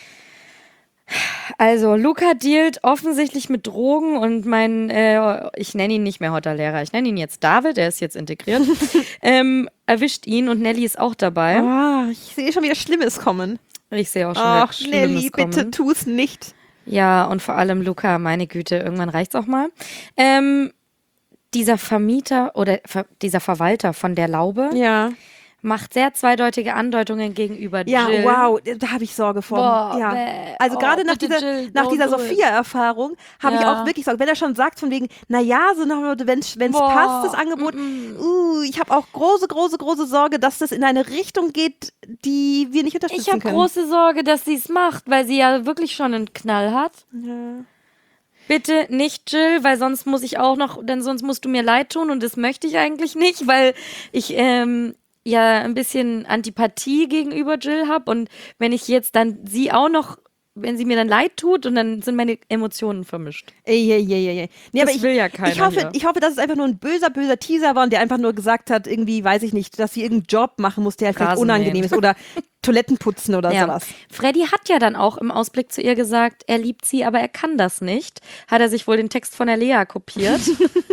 S1: Also, Luca dealt offensichtlich mit Drogen und ich nenne ihn nicht mehr Hotter-Lehrer, ich nenne ihn jetzt David, der ist jetzt integriert, erwischt ihn und Nelly ist auch dabei.
S2: Oh, ich sehe schon wieder Schlimmes kommen.
S1: Ich sehe auch schon
S2: Ach,
S1: wieder Schlimmes
S2: Nelly,
S1: kommen.
S2: bitte tu's nicht.
S1: Ja, und vor allem Luca, meine Güte, irgendwann reicht's auch mal. Dieser Vermieter oder dieser Verwalter von der Laube
S2: Ja.
S1: macht sehr zweideutige Andeutungen gegenüber
S2: Ja,
S1: Jill.
S2: wow, da habe ich Sorge vor.
S1: Boah,
S2: ja.
S1: bäh.
S2: Also gerade nach
S1: bitte,
S2: dieser,
S1: Jill,
S2: nach
S1: don't
S2: dieser
S1: do it.
S2: Sophia-Erfahrung habe ich
S1: Ja.
S2: auch wirklich Sorge. Wenn er schon sagt von wegen, naja, so nach dem Motto, wenn es
S1: Boah,
S2: passt, das Angebot, ich habe auch große Sorge, dass das in eine Richtung geht, die wir nicht unterstützen
S1: Ich habe
S2: können.
S1: große Sorge, dass sie es macht, weil sie ja wirklich schon einen Knall hat.
S2: Ja.
S1: Bitte nicht Jill, weil sonst sonst musst du mir leid tun und das möchte ich eigentlich nicht, weil ich ja ein bisschen Antipathie gegenüber Jill habe und wenn ich jetzt dann sie auch noch, wenn sie mir dann leid tut und dann sind meine Emotionen vermischt.
S2: Nee,
S1: Das
S2: aber
S1: will ja keiner hier.
S2: ich hoffe, dass es einfach nur ein böser Teaser war und der einfach nur gesagt hat, irgendwie, weiß ich nicht, dass sie irgendeinen Job machen muss, der halt vielleicht
S1: Rasenmähen.
S2: unangenehm ist oder Toiletten putzen oder
S1: Ja.
S2: sowas.
S1: Freddy hat ja dann auch im Ausblick zu ihr gesagt, er liebt sie, aber er kann das nicht. Hat er sich wohl den Text von der Lea kopiert.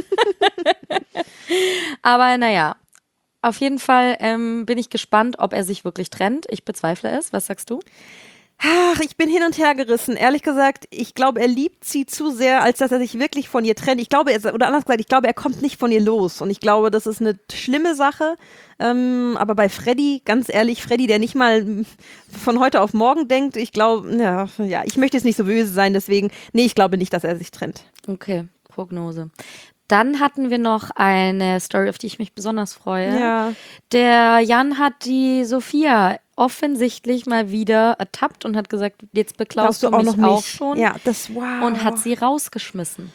S1: Aber naja, auf jeden Fall bin ich gespannt, ob er sich wirklich trennt. Ich bezweifle es. Was sagst du?
S2: Ach, ich bin hin und her gerissen. Ehrlich gesagt, ich glaube, er liebt sie zu sehr, als dass er sich wirklich von ihr trennt. Ich glaube, oder anders gesagt, ich glaube, er kommt nicht von ihr los. Und ich glaube, das ist eine schlimme Sache. Aber bei Freddy, ganz ehrlich, Freddy, der nicht mal von heute auf morgen denkt, ich glaube, ja, ich möchte jetzt nicht so böse sein, deswegen, nee, ich glaube nicht, dass er sich trennt.
S1: Okay, Prognose. Dann hatten wir noch eine Story, auf die ich mich besonders freue.
S2: Ja.
S1: Der Jan hat die Sophia offensichtlich mal wieder ertappt und hat gesagt, jetzt beklaust du mich auch schon.
S2: Ja, wow.
S1: Und hat sie rausgeschmissen.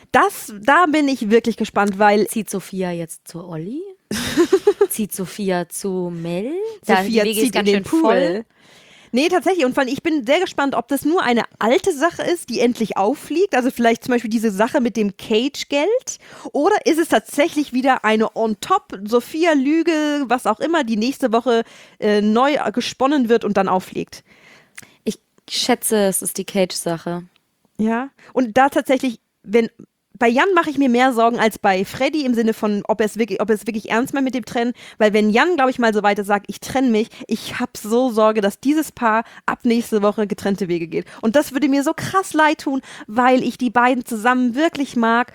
S2: Da bin ich wirklich gespannt, weil...
S1: Zieht Sophia jetzt zu Olli? Zieht Sophia zu Mel?
S2: Sophia
S1: die Wege
S2: zieht
S1: ist ganz
S2: in
S1: schön
S2: den Pool.
S1: voll.
S2: Nee, tatsächlich. Und vor allem, ich bin sehr gespannt, ob das nur eine alte Sache ist, die endlich auffliegt. Also vielleicht zum Beispiel diese Sache mit dem Cage-Geld. Oder ist es tatsächlich wieder eine On-Top-Sophia-Lüge, was auch immer, die nächste Woche neu gesponnen wird und dann auffliegt.
S1: Ich schätze, es ist die Cage-Sache.
S2: Ja. Und da tatsächlich, bei Jan mache ich mir mehr Sorgen als bei Freddy im Sinne von, ob er es wirklich ernst meint mit dem Trennen. Weil wenn Jan, glaube ich, mal so weiter sagt, ich trenne mich, ich habe so Sorge, dass dieses Paar ab nächste Woche getrennte Wege geht. Und das würde mir so krass leid tun, weil ich die beiden zusammen wirklich mag.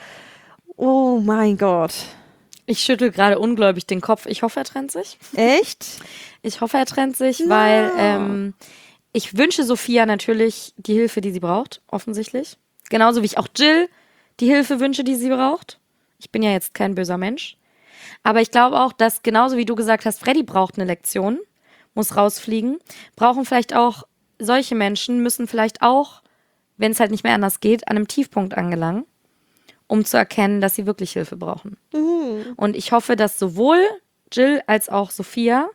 S2: Oh mein Gott.
S1: Ich schüttel gerade ungläubig den Kopf. Ich hoffe, er trennt sich.
S2: Echt?
S1: Ich hoffe, er trennt sich, weil ich wünsche Sophia natürlich die Hilfe, die sie braucht, offensichtlich. Genauso wie ich auch Jill die Hilfe wünsche, die sie braucht. Ich bin ja jetzt kein böser Mensch. Aber ich glaube auch, dass genauso wie du gesagt hast, Freddy braucht eine Lektion, muss rausfliegen, brauchen vielleicht auch solche Menschen, müssen vielleicht auch, wenn es halt nicht mehr anders geht, an einem Tiefpunkt angelangen, um zu erkennen, dass sie wirklich Hilfe brauchen. Und ich hoffe, dass sowohl Jill als auch Sophia,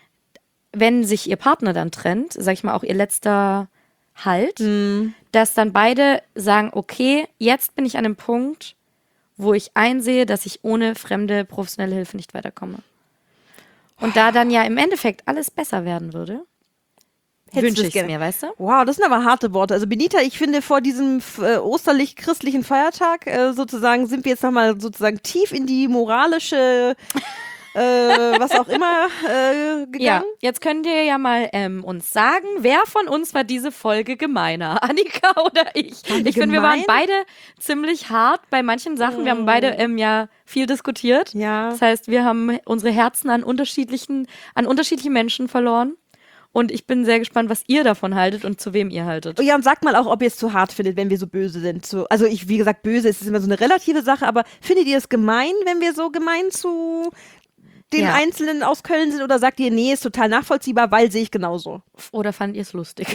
S1: wenn sich ihr Partner dann trennt, sag ich mal auch ihr letzter Halt, dass dann beide sagen, okay, jetzt bin ich an einem Punkt, wo ich einsehe, dass ich ohne fremde professionelle Hilfe nicht weiterkomme. Und da dann ja im Endeffekt alles besser werden würde, wünsche ich es mir, weißt du?
S2: Wow, das sind aber harte Worte. Also Benita, ich finde, vor diesem osterlich-christlichen Feiertag sozusagen sind wir jetzt nochmal sozusagen tief in die moralische was auch immer gegangen.
S1: Ja, jetzt könnt ihr ja mal uns sagen, wer von uns war diese Folge gemeiner? Annika oder ich? Ich finde, wir waren beide ziemlich hart bei manchen Sachen. Wir haben beide ja viel diskutiert.
S2: Ja.
S1: Das heißt, wir haben unsere Herzen an unterschiedliche Menschen verloren. Und ich bin sehr gespannt, was ihr davon haltet und zu wem ihr haltet.
S2: Ja, und sagt mal auch, ob ihr es zu hart findet, wenn wir so böse sind. Also wie gesagt, böse ist immer so eine relative Sache, aber findet ihr es gemein, wenn wir so gemein zu den Einzelnen aus Köln sind, oder sagt ihr, nee, ist total nachvollziehbar, weil sehe ich genauso?
S1: Oder fandet ihr es lustig?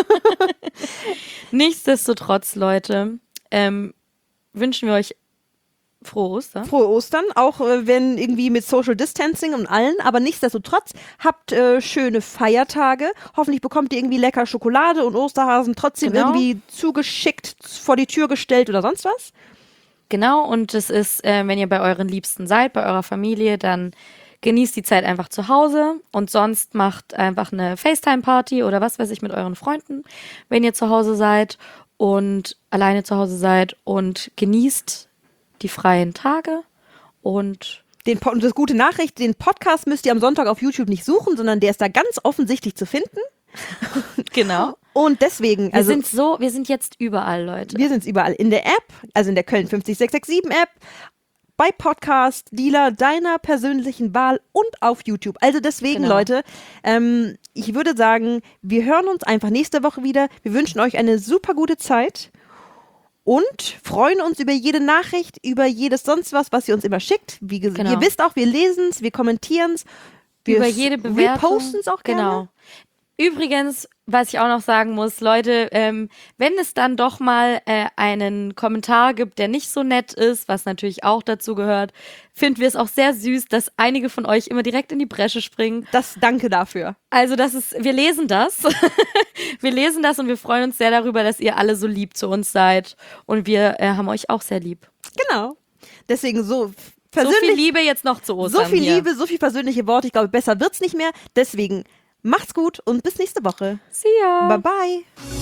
S1: Nichtsdestotrotz, Leute, wünschen wir euch frohe Ostern.
S2: Frohe Ostern, auch wenn irgendwie mit Social Distancing und allen, aber nichtsdestotrotz, habt schöne Feiertage. Hoffentlich bekommt ihr irgendwie lecker Schokolade und Osterhasen trotzdem irgendwie zugeschickt, vor die Tür gestellt oder sonst was.
S1: Genau, und es ist, wenn ihr bei euren Liebsten seid, bei eurer Familie, dann genießt die Zeit einfach zu Hause und sonst macht einfach eine FaceTime-Party oder was weiß ich mit euren Freunden, wenn ihr zu Hause seid und alleine zu Hause seid, und genießt die freien Tage und
S2: das gute Nachricht, den Podcast müsst ihr am Sonntag auf YouTube nicht suchen, sondern der ist da ganz offensichtlich zu finden.
S1: Genau.
S2: Und deswegen,
S1: wir sind jetzt überall, Leute.
S2: Wir sind überall in der App, also in der Köln 50667 App, bei Podcast, Dealer deiner persönlichen Wahl und auf YouTube. Also deswegen, Leute, ich würde sagen, wir hören uns einfach nächste Woche wieder. Wir wünschen euch eine super gute Zeit und freuen uns über jede Nachricht, über jedes sonst was ihr uns immer schickt. Wie gesagt, ihr wisst auch, wir lesen es, wir kommentieren es.
S1: Über jede Bewertung.
S2: Wir posten es auch gerne.
S1: Genau. Übrigens, was ich auch noch sagen muss, Leute, wenn es dann doch mal einen Kommentar gibt, der nicht so nett ist, was natürlich auch dazu gehört, finden wir es auch sehr süß, dass einige von euch immer direkt in die Bresche springen.
S2: Danke dafür.
S1: Also wir lesen das. Wir lesen das und wir freuen uns sehr darüber, dass ihr alle so lieb zu uns seid. Und wir haben euch auch sehr lieb.
S2: Genau. Deswegen so
S1: viel Liebe jetzt noch zu Ostern.
S2: So viel Liebe, so viel persönliche Worte. Ich glaube, besser wird's nicht mehr. Deswegen macht's gut und bis nächste Woche.
S1: See ya.
S2: Bye bye.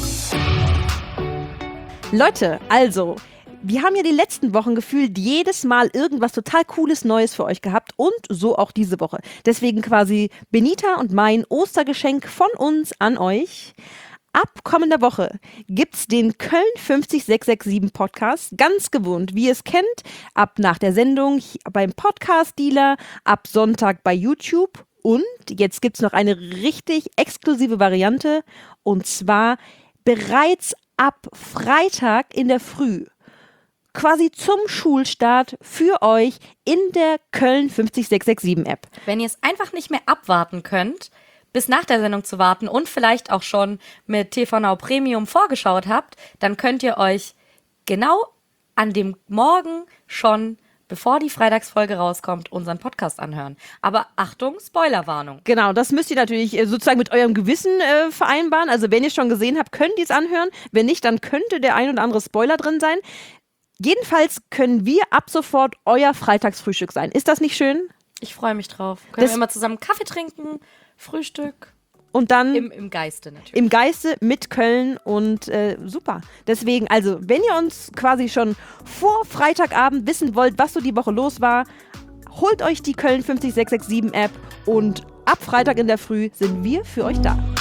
S2: Leute, also, wir haben ja die letzten Wochen gefühlt jedes Mal irgendwas total Cooles Neues für euch gehabt und so auch diese Woche. Deswegen quasi Benita und mein Ostergeschenk von uns an euch. ab kommender Woche gibt's den Köln 50667 Podcast, ganz gewohnt, wie ihr es kennt, ab nach der Sendung beim Podcast-Dealer, ab Sonntag bei YouTube. Und jetzt gibt's noch eine richtig exklusive Variante, und zwar bereits ab Freitag in der Früh, quasi zum Schulstart für euch in der Köln 50667 App.
S1: Wenn ihr es einfach nicht mehr abwarten könnt, bis nach der Sendung zu warten und vielleicht auch schon mit TV Now Premium vorgeschaut habt, dann könnt ihr euch genau an dem Morgen schon, bevor die Freitagsfolge rauskommt, unseren Podcast anhören. Aber Achtung, Spoilerwarnung.
S2: Genau, das müsst ihr natürlich sozusagen mit eurem Gewissen vereinbaren. Also wenn ihr schon gesehen habt, könnt ihr es anhören. Wenn nicht, dann könnte der ein oder andere Spoiler drin sein. Jedenfalls können wir ab sofort euer Freitagsfrühstück sein. Ist das nicht schön?
S1: Ich freue mich drauf. Können wir immer zusammen Kaffee trinken, Frühstück.
S2: Und dann
S1: Im Geiste natürlich.
S2: Im Geiste mit Köln und super. Deswegen, also, wenn ihr uns quasi schon vor Freitagabend wissen wollt, was so die Woche los war, holt euch die Köln 50667 App und ab Freitag in der Früh sind wir für euch da.